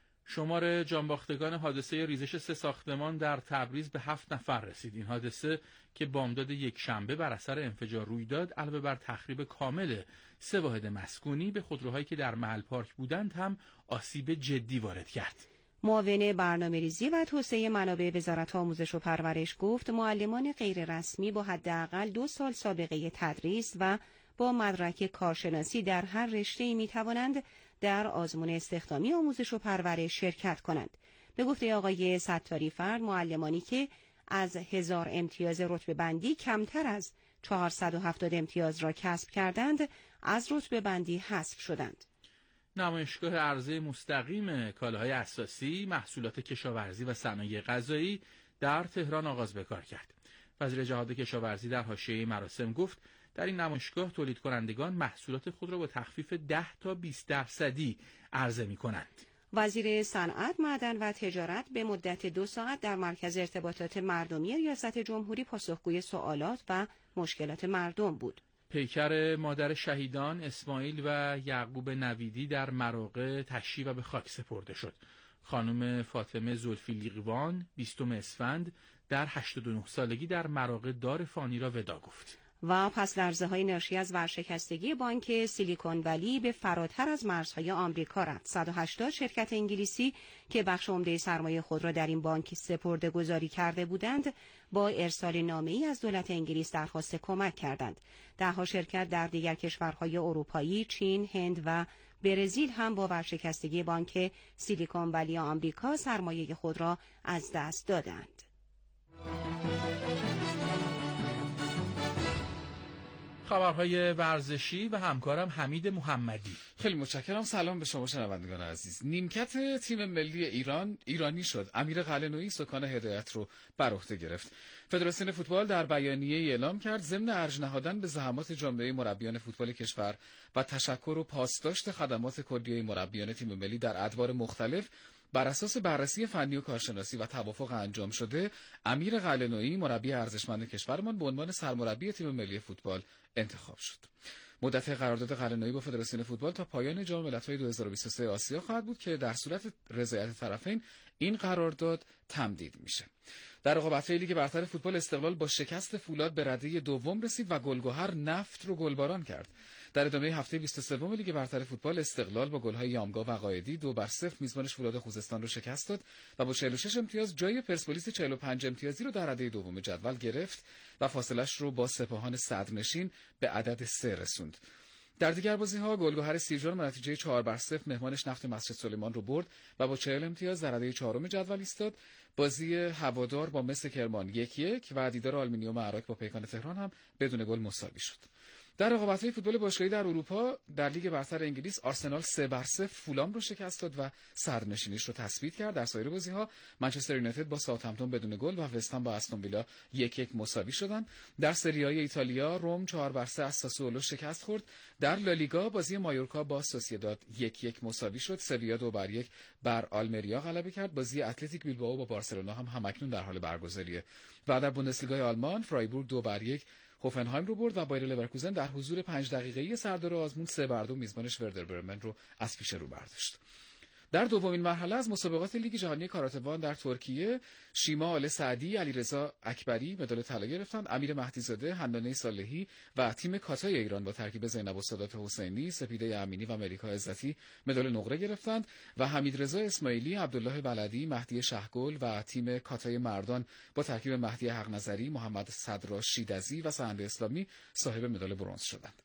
Speaker 5: شمار جانباختگان حادثه ریزش سه ساختمان در تبریز به هفت نفر رسید. این حادثه که بامداد یک شنبه بر اثر انفجار روی داد، علاوه بر تخریب کامل سه واحد مسکونی به خودروهایی که در محل پارک بودند هم آسیب جدی وارد کرد.
Speaker 6: معاون برنامه‌ریزی و توسعه منابع وزارت آموزش و پرورش گفت معلمان غیررسمی با حداقل دو سال سابقه تدریس و با مدرک کارشناسی در هر رشته‌ای می‌توانند در آزمون استخدامی آموزش و پرورش شرکت کنند. به گفته آقای ستاری فرد، معلمانی که از هزار امتیاز رتبه بندی کمتر از چهارصد و هفتاد امتیاز را کسب کردند، از رتبه بندی حذف شدند.
Speaker 5: نمایشگاه عرضه مستقیم کالاهای اساسی، محصولات کشاورزی و صنایع غذایی در تهران آغاز به کار کرد. وزیر جهاد کشاورزی در حاشیه مراسم گفت در این نمایشگاه تولید کنندگان محصولات خود را با تخفیف ده تا بیست درصدی عرضه می کنند.
Speaker 6: وزیر صنعت، معدن و تجارت به مدت دو ساعت در مرکز ارتباطات مردمی ریاست جمهوری پاسخگوی سوالات و مشکلات مردم بود.
Speaker 5: پیکر مادر شهیدان اسماعیل و یعقوب نویدی در مراغه تشییع و به خاک سپرده شد. خانم فاطمه زلفیلیقوان بیستم اسفند در هشتاد و نه سالگی در مراغه دار فانی را ودا گفت.
Speaker 6: و پس لرزه‌های ناشی از ورشکستگی بانک سیلیکون ولی به فراتر از مرزهای آمریکا رفت. صد و هشتاد شرکت انگلیسی که بخش عمده سرمایه خود را در این بانک سپرده‌گذاری کرده بودند، با ارسال نامه‌ای از دولت انگلیس درخواست کمک کردند. ده‌ها شرکت در دیگر کشورهای اروپایی، چین، هند و برزیل هم با ورشکستگی بانک سیلیکون ولی آمریکا سرمایه خود را از دست دادند.
Speaker 5: خبرهای ورزشی و همکارم حمید محمدی.
Speaker 21: خیلی متشکرم. سلام به شما شنوندگان عزیز. نیمکت تیم ملی ایران ایرانی شد. امیر قلعه‌نویی سکان هدایت رو بر عهده گرفت. فدراسیون فوتبال در بیانیه‌ای اعلام کرد ضمن ارج نهادن به زحمات جامعه مربیان فوتبال کشور و تشکر و پاسداشت خدمات کلیه مربیان تیم ملی در ادوار مختلف، بر اساس بررسی فنی و کارشناسی و توافق انجام شده، امیر قلعه‌نویی مربی ارزشمند کشورمان به عنوان سرمربی تیم ملی فوتبال انتخاب شد. مدت قرارداد قلعه‌نویی با فدراسیون فوتبال تا پایان جام ملت‌های دو هزار و بیست و سه آسیا خواهد بود که در صورت رضایت طرفین این قرارداد تمدید میشه. در رقابت‌های لیگ برتر فوتبال استقلال با شکست فولاد به رده دوم رسید و گلگهر نفت رو گلباران کرد. در ادامه هفته بیست و سه لیگ برتر فوتبال استقلال با گل‌های یامگا و قائدی دو بر صفر میزبانش فولاد خوزستان رو شکست داد و با چهل و شش امتیاز جای پرسپولیس چهل و پنج امتیازی رو در رده دوم جدول گرفت و فاصلش رو با سپاهان صدرنشین به عدد سه رسوند. در دیگر بازی‌ها گلگهر سیرجان با نتیجه چهار بر صفر مهمانش نفت مسجد سلیمان رو برد و با چهل امتیاز در رده چهارم جدول ایستاد. بازی هوادار با مس کرمان یک یک و دیدار آلومینیوم عراق با پیکان تهران هم بدون گل مساوی شد. در رقابت‌های فوتبال باشگاهی در اروپا در لیگ برتر انگلیس آرسنال سه بر صفر فولام رو شکست داد و صدرنشینیش رو تثبیت کرد. در سایر بازی‌ها منچستر یونایتد با ساوثهمپتون بدون گل و وستهم با استون ویلا یک یک مساوی شدند. در سری آ ایتالیا روم چهار بر سه از ساسولو شکست خورد. در لالیگا بازی مایورکا با سوسییداد یک یک مساوی شد. سویا دو بر یک بر آلمریا غلبه کرد. بازی اتلتیک بیلبائو با بارسلونا هم همکنون در حال برگزاریه. و در بوندسلیگای آلمان فرایبورگ دو بر یک هوفنهایم رو برد و بایر لورکوزن در حضور پنج دقیقه‌ای سردار آزمون سه بر دو میزبانش وردر برمن رو از پیش رو برداشت. در دومین مرحله از مسابقات لیگ جهانی کاراتوان در ترکیه، شیما آل سعدی، علیرضا اکبری مدال طلا گرفتند. امیر مهدیزاده، حنانه صالحی و تیم کاتای ایران با ترکیب زینب و سادات حسینی، سپیده امینی و ملیکا عزتی مدال نقره گرفتند و حمیدرضا اسماعیلی، عبدالله بلدی، مهدی شهگل و تیم کاتای مردان با ترکیب مهدی حق نظری، محمد صدرا شیدزی و سهند اسلامی صاحب مدال برنز شدند.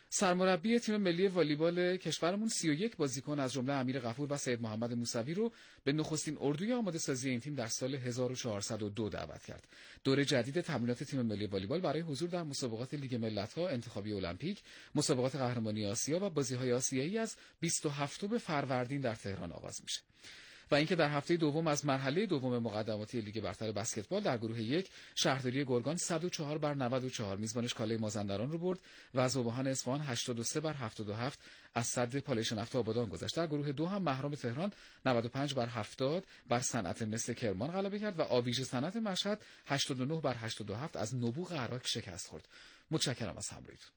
Speaker 21: سرمربی تیم ملی والیبال کشورمون سی و یک بازیکن از جمله امیر غفور و سید محمد موسوی رو به نخستین اردوی آماده سازی این تیم در سال هزار و چهارصد و دو دعوت کرد. دوره جدید تمرینات تیم ملی والیبال برای حضور در مسابقات لیگ ملت‌ها، انتخابی المپیک، مسابقات قهرمانی آسیا و بازی‌های آسیایی از بیست و هفتم فروردین در تهران آغاز میشه. و اینکه در هفته دوم از مرحله دوم مقدماتی لیگ برتر بسکتبال در گروه یک شهرداری گرگان صد و چهار بر نود و چهار میزبانش کاله مازندران رو برد و ذوبحان اصفهان هشتاد و سه بر هفتاد و هفت از صدر پالایش نفت آبادان گذشت. در گروه دو هم محرم تهران نود و پنج بر هفتاد بر صنعت مس کرمان غلبه کرد و آویژه صنعت مشهد هشتاد و نه بر هشتاد و هفت از نبوغ عراق شکست خورد. متشکرم از همراهیتون.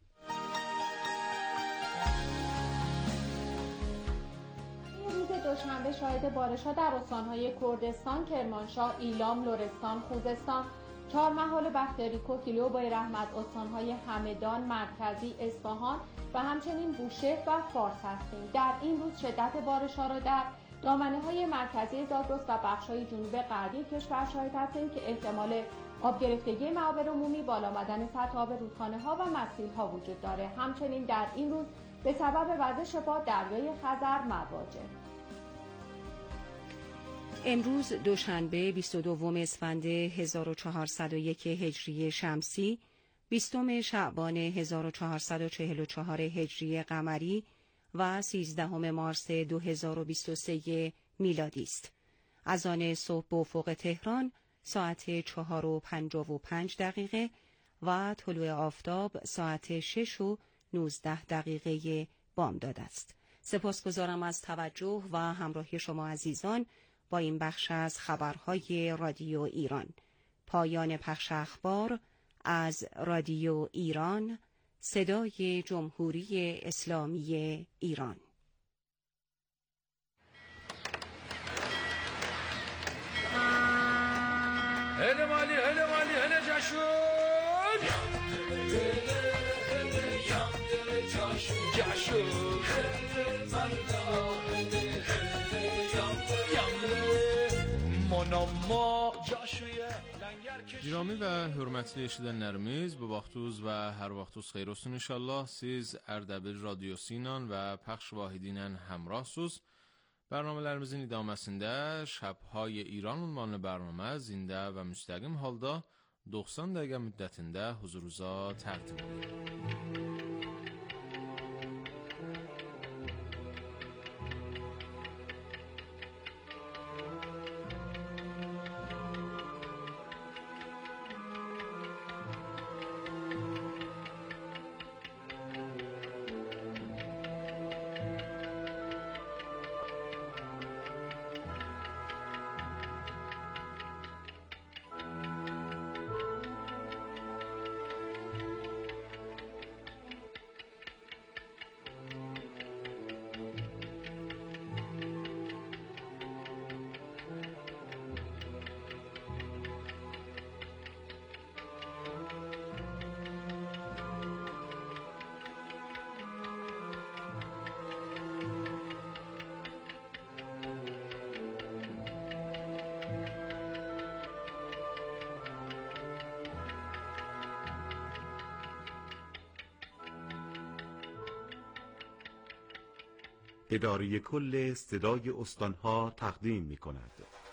Speaker 22: دوشنبه شاهد بارش‌ها در استان‌های کردستان، کرمانشاه، ایلام، لرستان، خوزستان، چهارمحال، بختیاریکو، کیلو، بای رحمت، استان‌های همدان، مرکزی، اصفهان و همچنین بوشهر و فارس هستیم. در این روز شدت بارش‌ها را در دامنه‌های مرکزی زاگرس و بخش‌های جنوب غربی کشور شاهد هستیم که احتمال آب گرفتگی معابر عمومی، بالا آمدن سطح آب رودخانه‌ها و مسیل‌ها وجود داره. همچنین در این روز به سبب وزش باد دریای خزر مواجه.
Speaker 6: امروز دوشنبه بیست و دوم اسفند هزار و چهارصد و یک هجری شمسی، بیستم شعبان هزار و چهارصد و چهل و چهار هجری قمری و سیزدهم مارس دو هزار و بیست و سه میلادی است. اذان صبح به افق تهران ساعت چهار و پنجاه و پنج دقیقه و طلوع آفتاب ساعت شش و نوزده دقیقه بامداد است. سپاسگزارم از توجه و همراهی شما عزیزان با این بخش از خبرهای رادیو ایران. پایان پخش اخبار از رادیو ایران، صدای جمهوری اسلامی ایران.
Speaker 1: هله مالی هله مالی هله جشون جشون
Speaker 3: Girami və hörmətli eşidənlərimiz, bu vaxtınız və hər vaxtınız xeyir olsun inşallah. Siz Ərdəbil radiosu ilə və pəxş vahidi ilə həmrahsınız. Bərnamələrimizin idaməsində Şəbhay İran ünvanlı bərnamə zində və müstəqim halda doxsan dəqiqə müddətində huzurunuza təqdim edilir.
Speaker 23: اداره کل صدای استانها تقدیم می کند.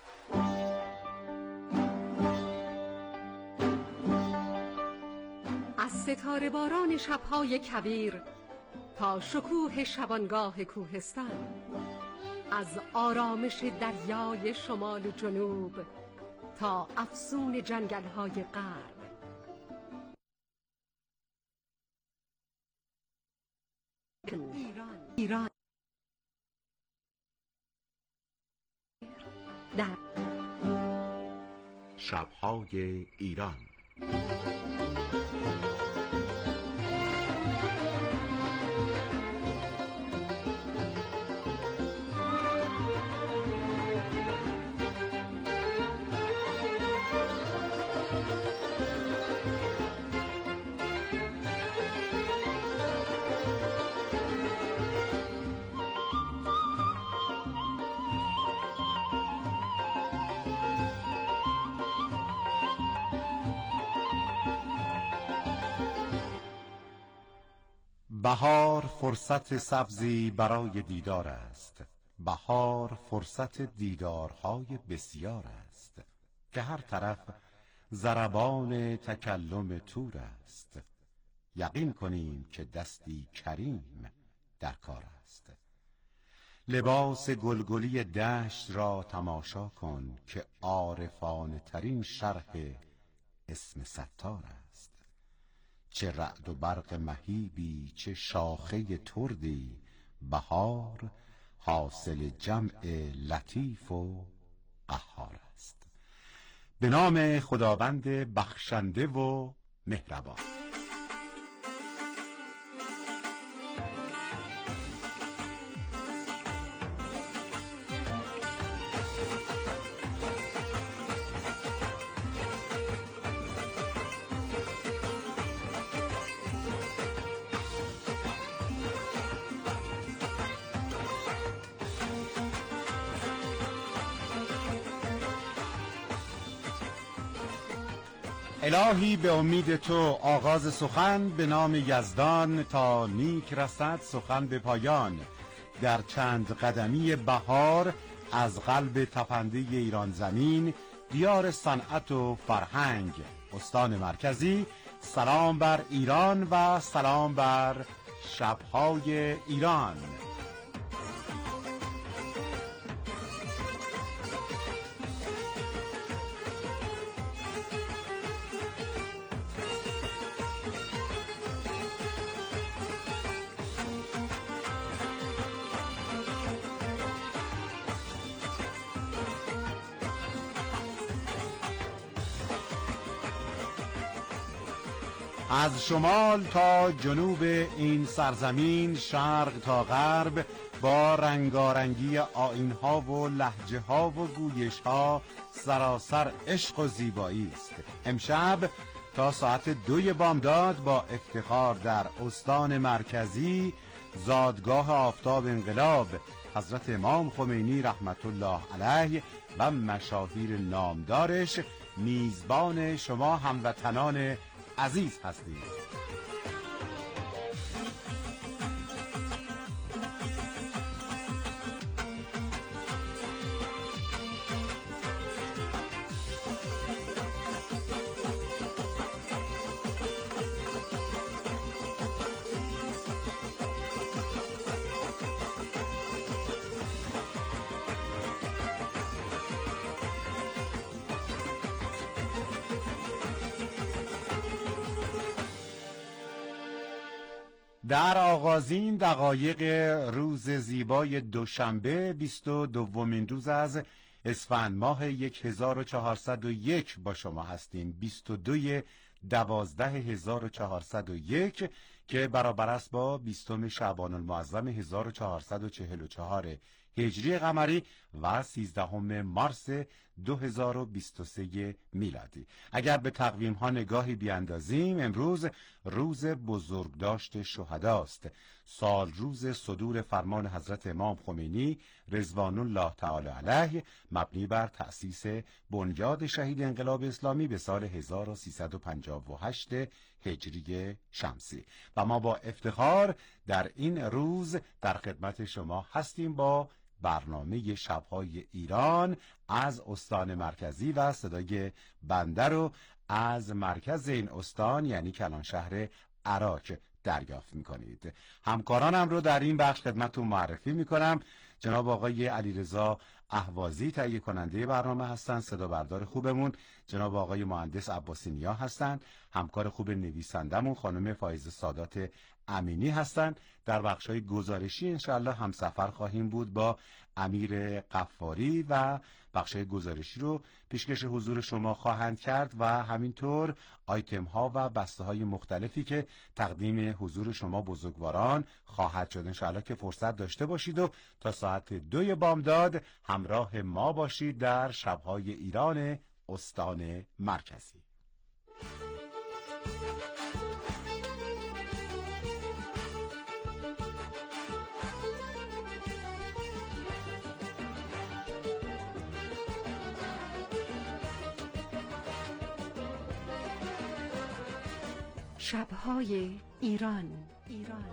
Speaker 24: از ستاره باران شبهای کویر تا شکوه شبانگاه کوهستان، از آرامش دریای شمال و جنوب تا افسون جنگل‌های غرب، ایران ایران در
Speaker 23: شب‌های ایران. بهار فرصت سبزی برای دیدار است. بهار فرصت دیدارهای بسیار است که هر طرف ضربان تکلم تور است. یقین کنیم که دستی کریم در کار است. لباس گلگلی دشت را تماشا کن که عارفانه ترین شرح اسم ستار است. چه رعد و برق مهیبی، چه شاخه تردی، بهار حاصل جمع لطیف و قهار است. به نام خداوند بخشنده و مهربان. الهی به امید تو آغاز سخن به نام یزدان، تا نیک رسد سخن به پایان. در چند قدمی بهار از قلب تپنده ایران زمین، دیار صنعت و فرهنگ، استان مرکزی، سلام بر ایران و سلام بر شب‌های ایران. از شمال تا جنوب این سرزمین، شرق تا غرب، با رنگارنگی آیین‌ها و لهجه‌ها و گویش‌ها سراسر عشق و زیبایی است. امشب تا ساعت دوی بامداد با افتخار در استان مرکزی، زادگاه آفتاب انقلاب حضرت امام خمینی رحمت الله علیه و مشاهیر نامدارش، میزبان شما هموطنان عزیز هستید. در آغازین دقایق روز زیبای دوشنبه بیست و دومین روز از اسفند ماه هزار و چهارصد و یک با شما هستیم. بیست و دوی دوازده هزار و چهارصد و یک که برابر است با بیستم شعبان المعظم هزار و چهارصد و چهل و چهار هجری قمری و سیزدهم مارس دو هزار و بیست و سه میلادی. اگر به تقویم ها نگاهی بیاندازیم، امروز روز بزرگداشت شهداست، سال روز صدور فرمان حضرت امام خمینی رضوان الله تعالی علیه مبنی بر تأسیس بنیاد شهید انقلاب اسلامی به سال هزار و سیصد و پنجاه و هشت هجری شمسی. و ما با افتخار در این روز در خدمت شما هستیم با برنامه شب‌های ایران از استان مرکزی و صدای بنده رو از مرکز این استان یعنی کلانشهر عراق دریافت می‌کنید. همکارانم رو در این بخش خدمتتون معرفی می‌کنم. جناب آقای علیرضا اهوازی تهیه کننده برنامه هستن، صدا بردار خوبمون جناب آقای مهندس عباسی نیا هستن، همکار خوب نویسندمون خانم فایزه سادات امینی هستن. در بخش‌های گزارشی انشاءالله همسفر خواهیم بود با امیر قفاری و بخش‌های گزارشی رو پیشکش حضور شما خواهند کرد و همینطور آیتم ها و بسته های مختلفی که تقدیم حضور شما بزرگواران خواهد شد انشاءالله که فرصت داشته باشید و تا ساعت دوی بامداد همراه ما باشید در شب‌های ایران استان مرکزی.
Speaker 24: شب‌های ایران ایران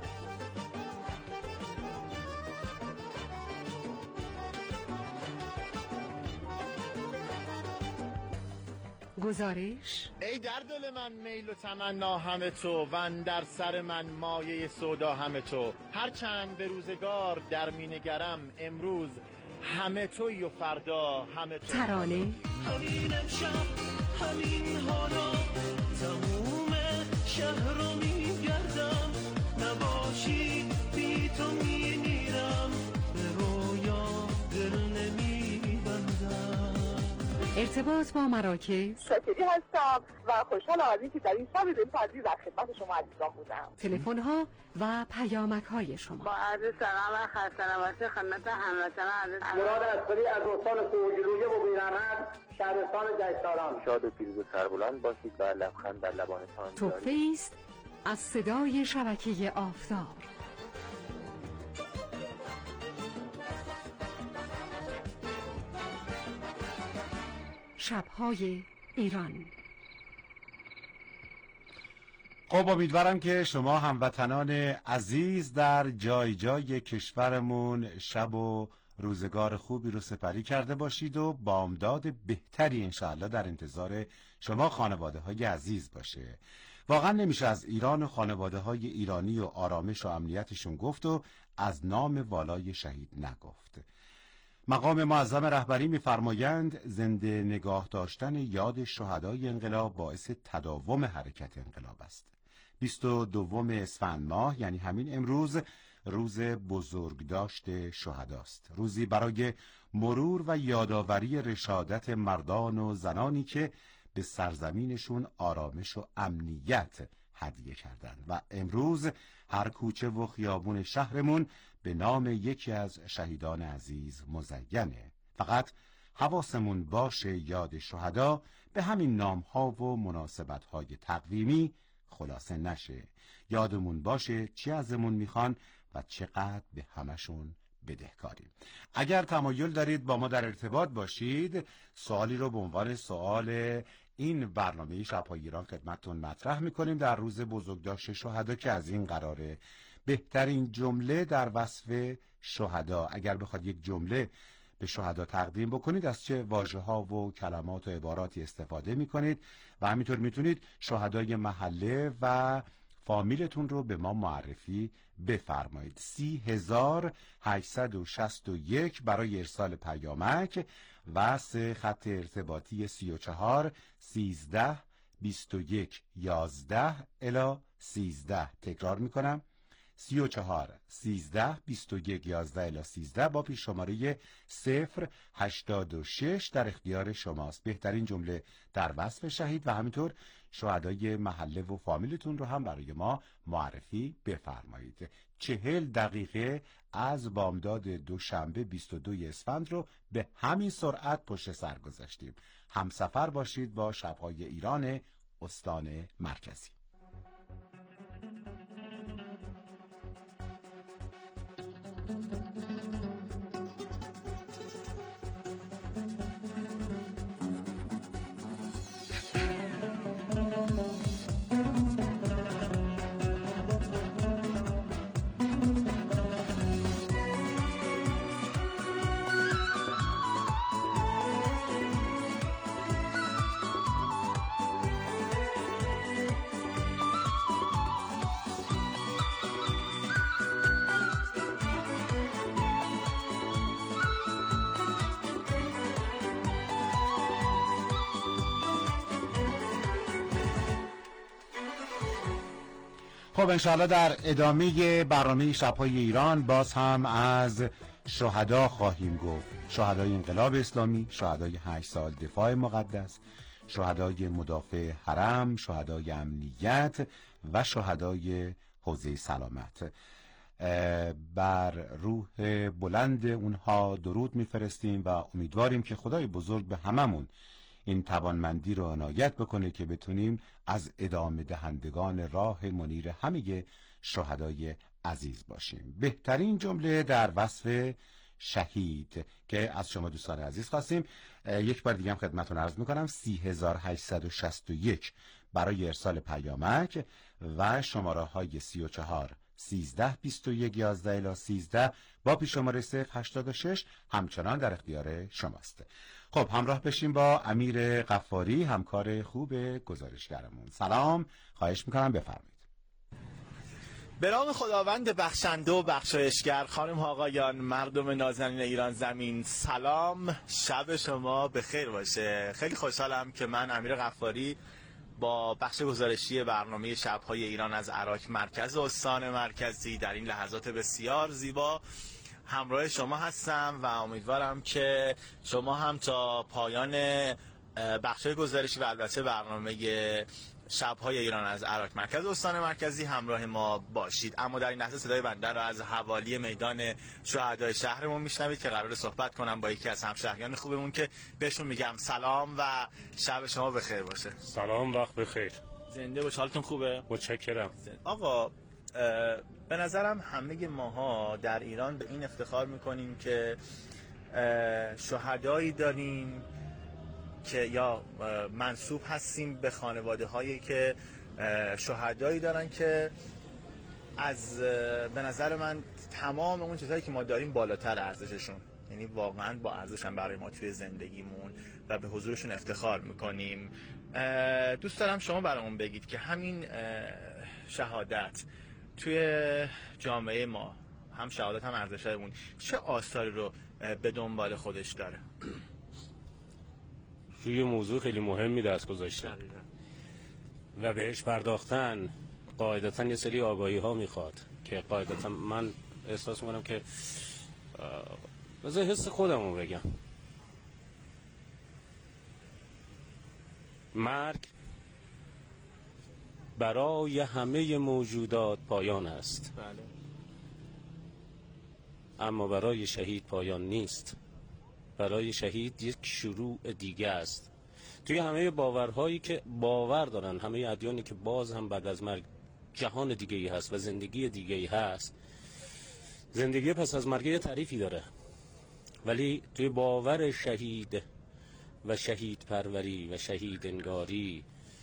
Speaker 24: گزارش.
Speaker 4: ای در دل من میل و تمنا همه تو و اندر سر من مایه سودا همه تو، هرچند به روزگار در می نگرم امروز همه توی و فردا همه تو.
Speaker 24: ترانه.
Speaker 8: همین امشب همین حالا تموم شهر رو می گردم، نباشی بی تو می میرم، به رویا دل نمی بندم.
Speaker 24: ارتباط با مراکز.
Speaker 9: شاکری هستم و خوشحالم از اینکه در این شب دلپذیر در خدمت شما عزیزان بودم.
Speaker 24: تلفن ها و پیامک های شما.
Speaker 10: با عرض سلام و خسته نباشی خدمت هموطنان عزیز.
Speaker 25: مراد اصلی از استان کوهگیلویه و بیرحمت شهرستان جشن‌سالار.
Speaker 26: شاد و پیروز و سربلند باشید و لبخند بر لبانتان
Speaker 24: جاری. تحفه است از صدای شبکه آفتاب. شب‌های ایران.
Speaker 23: خب امیدوارم که شما هموطنان عزیز در جای جای کشورمون شب و روزگار خوبی رو سپری کرده باشید و بامداد بهتری انشاءالله در انتظار شما خانواده های عزیز باشه. واقعا نمیشه از ایران و خانواده های ایرانی و آرامش و امنیتشون گفت و از نام والای شهید نگفت. مقام معظم رهبری می‌فرمایند زنده نگاه داشتن یاد شهدای انقلاب باعث تداوم حرکت انقلاب است. بیست و دوم اسفند ماه یعنی همین امروز روز بزرگداشت شهداست. روزی برای مرور و یادآوری رشادت مردان و زنانی که به سرزمینشون آرامش و امنیت هدیه کردند و امروز هر کوچه و خیابون شهرمون به نام یکی از شهیدان عزیز مزینه. فقط حواسمون باشه یاد شهدا به همین نام‌ها و مناسبت‌های تقویمی خلاصه نشه. یادمون باشه چی ازمون میخوان و چقدر به همشون بدهکاریم. اگر تمایل دارید با ما در ارتباط باشید، سوالی رو به عنوان سوال این برنامه شب‌های ایران خدمتتون مطرح میکنیم در روز بزرگداشت شهدا که از این قراره. بهترین جمله در وصف شهدا، اگر بخواد یک جمله به شهدا تقدیم بکنید، از چه واژه‌ها و کلمات و عباراتی استفاده میکنید و همینطور میتونید شهدای محله و فامیلتون رو به ما معرفی بفرمایید. سی هزار هشتصد و شصت و یک برای ارسال پیامک و سه خط ارتباطی سی و چهار سیزده بیست و یک یازده الی سیزده. تکرار میکنم، سی و چهار سیزده بیست و یک یازده الی سیزده با پیش شماره صفر هشتاد و شش در اختیار شماست. بهترین جمله در وصف شهید و همینطور شهدای محله و فامیلتون رو هم برای ما معرفی بفرمایید. چهل دقیقه از بامداد دوشنبه بیست و دوم اسفند رو به همین سرعت پشت سر گذاشتیم. همسفر باشید با شب‌های ایران استان مرکزی. خب انشاءالله در ادامه برنامه شب‌های ایران باز هم از شهدا خواهیم گفت. شهدای انقلاب اسلامی، شهدای هشت سال دفاع مقدس، شهدای مدافع حرم، شهدای امنیت و شهدای حوزه سلامت. بر روح بلند اونها درود میفرستیم و امیدواریم که خدای بزرگ به هممون این توانمندی رو عنایت بکنه که بتونیم از ادامه دهندگان راه منیر همه شهدای عزیز باشیم. بهترین جمله در وصف شهید که از شما دوستان عزیز خواستیم یک بار دیگه هم خدمتتون عرض میکنم، سی هزار هشتصد و شصت و یک برای ارسال پیامک و شماره های سی و چهار سیزده بیست و یک یازده الی سیزده با پیش شماره صفر هشتاد و شش همچنان در اختیار شماست. خب همراه بشیم با امیر غفاری، همکار خوب گزارشگرمون. سلام، خواهش میکنم بفرمایید.
Speaker 4: به نام خداوند بخشنده و بخشایشگر، خانم آقایان، مردم نازنین ایران زمین، سلام، شب شما بخیر باشه. خیلی خوشحالم که من امیر غفاری با بخش گزارشی برنامه شب‌های ایران از عراق مرکز استان مرکزی در این لحظات بسیار زیبا همراه شما هستم و امیدوارم که شما هم تا پایان بخش گزارشی و البته برنامه شب‌های ایران از عراق مرکز استان مرکزی همراه ما باشید. اما در این لحظه صدای بنده را از حوالی میدان شهدای شهرمون میشنوید که قراره صحبت کنم با یکی از همشهریان خوبمون که بهشون میگم سلام و شب شما بخیر باشه.
Speaker 2: سلام، وقت بخیر.
Speaker 4: زنده باش، حالتون خوبه؟
Speaker 2: متشکرم.
Speaker 4: آقا به نظرم همه ماها در ایران به این افتخار میکنیم که شهدایی داریم که یا منسوب هستیم به خانواده هایی که شهدایی دارن که از به نظر من تمام اون چیزهایی که ما داریم بالاتر ارزششون، یعنی واقعا با ارزشن برای ما توی زندگیمون و به حضورشون افتخار میکنیم. دوست دارم شما برامون بگید که همین شهادت توی جامعه ما، هم شهادت هم ارزشمون، چه آثاری رو به دنبال خودش داره؟
Speaker 2: روی موضوع خیلی مهمی دست گذاشتن و بهش پرداختن قاعدتا یه سری آگاهی ها میخواد که قاعدتا من احساس میکنم که بذار حس خودم رو بگم، مرگ برای همه موجودات پایان است.
Speaker 4: بله.
Speaker 2: اما برای شهید پایان نیست. برای شهید یک شروع دیگه است. توی همه باورهایی که باور دارن، همه ادیانی که باز هم بعد از مرگ جهان دیگه ای هست و زندگی دیگه ای هست، زندگی پس از مرگ یه تعریفی داره. ولی توی باور شهید و شهید پروری و شهید انگاری،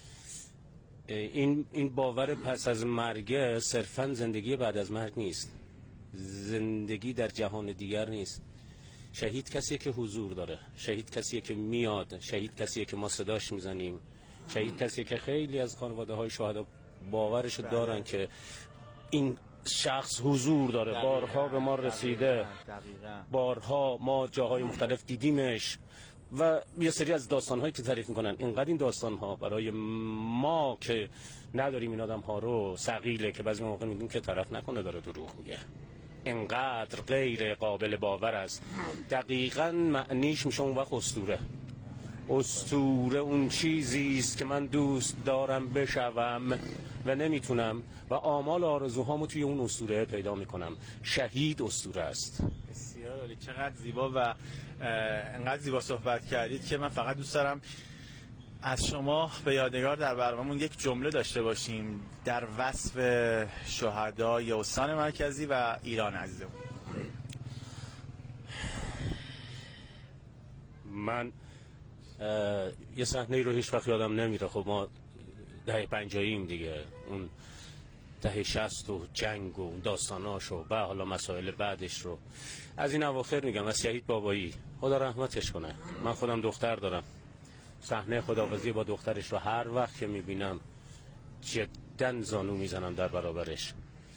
Speaker 2: این این باور پس از مرگ صرفاً زندگی بعد از مرگ نیست، زندگی در جهان دیگر نیست. شهید کسیه که حضور داره، شهید کسیه که میاد، شهید کسیه که ما صداش میزنیم، شهید کسیه که خیلی از خانواده های شهدا باورش دارن که این شخص حضور داره. دقیقا. بارها به ما رسیده، دقیقا. بارها ما جاهای مختلف دیدیمش و یه سری از داستان‌هایی که تعریف میکنن، اینقدر این داستان‌ها برای ما که نداریم این آدم‌ها رو ثقیله که بعضی موقع میگیم که طرف نکنه داره دروغ میگه. اینقدر غیر قابل باور است. دقیقاً معنیش میشه اون وقت اسطوره. اسطوره اون چیزی است که من دوست دارم بشوم و نمیتونم و آمال آرزوهامو توی اون اسطوره پیدا میکنم. شهید اسطوره است.
Speaker 4: بسیار عالی، چقدر زیبا و انقدر زیبا صحبت کردید که من فقط دوست دارم از شما به یادگار در برنامه‌مون یک جمله داشته باشیم در وصف شهدای استان مرکزی و ایران عزیزم.
Speaker 2: من یه صحنه‌ای رو هیچ وقت یادم نمیره. خب ما دهه پنجاهیم دیگه، اون دهه شصت و جنگ و داستاناشو و حالا مسائل بعدش رو از این اواخر میگم. از شهید بابایی، خدا رحمتش کنه. من خودم دختر دارم، صحنه خداحافظی با دخترش رو هر وقت که میبینم جداً زانو میزنم در برابرش.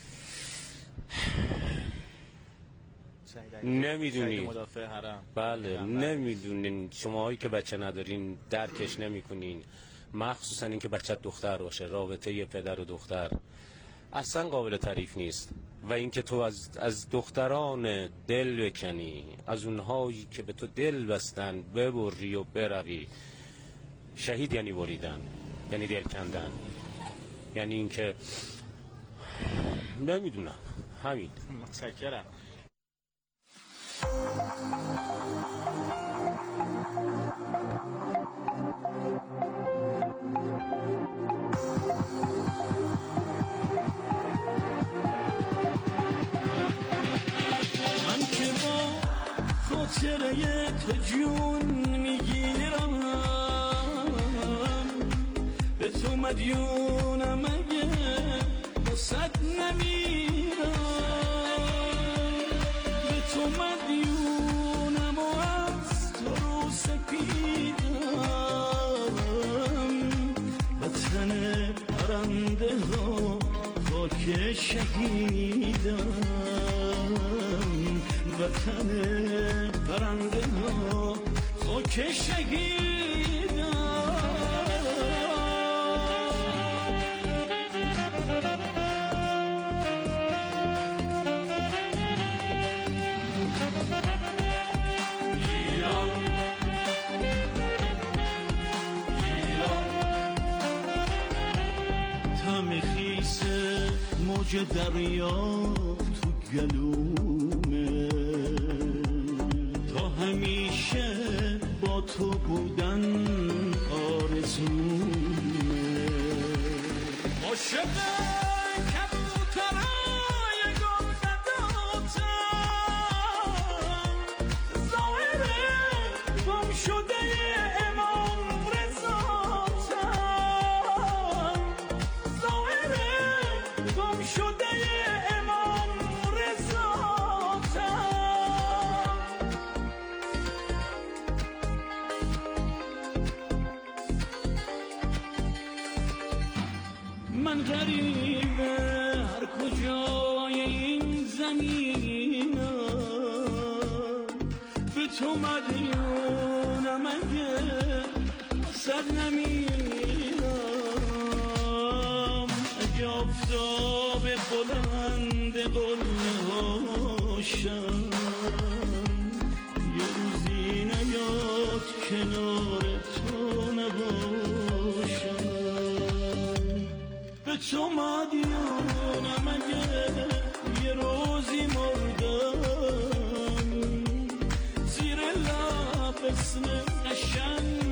Speaker 2: نمیدونی، بله نمیدونین، شماهایی که بچه ندارین درکش نمیکنین، مخصوصا این که بچه دختر باشه. رابطه یه پدر و دختر اصلا قابل تعریف نیست و اینکه تو از از دختران دل بکنی، از اونهایی که به تو دل بستن ببری و بروی. شهید یعنی بریدن، یعنی دل کندن، یعنی اینکه نمیدونم، همین.
Speaker 4: متشکرم.
Speaker 8: من که با خاطره تو جون میگیرم، به تو مدیونم اگه واسد نمیرم، به تو مدیونم و از تو رو سپیدم، وطن پرنده ها خاک شهیدم، وطن پرنده ها خاک شهیدم. موج دریا تو گلومه، تا همیشه با تو بودن آرزومه. عاشق کبوترای گل نداتم، ظاهر گم شده امام رضاتم، ظاهر گم شده امام رضاتم. من غریبه هر کجای این زمینم، به تو مدیونم اگه صد نمیرم، اگه آفتاب بلند قله هاشم یه روزی نیاد کنار تو نباشم، به تو مدیونم اگه یه روزی مردم زیر لب اسم قشنگ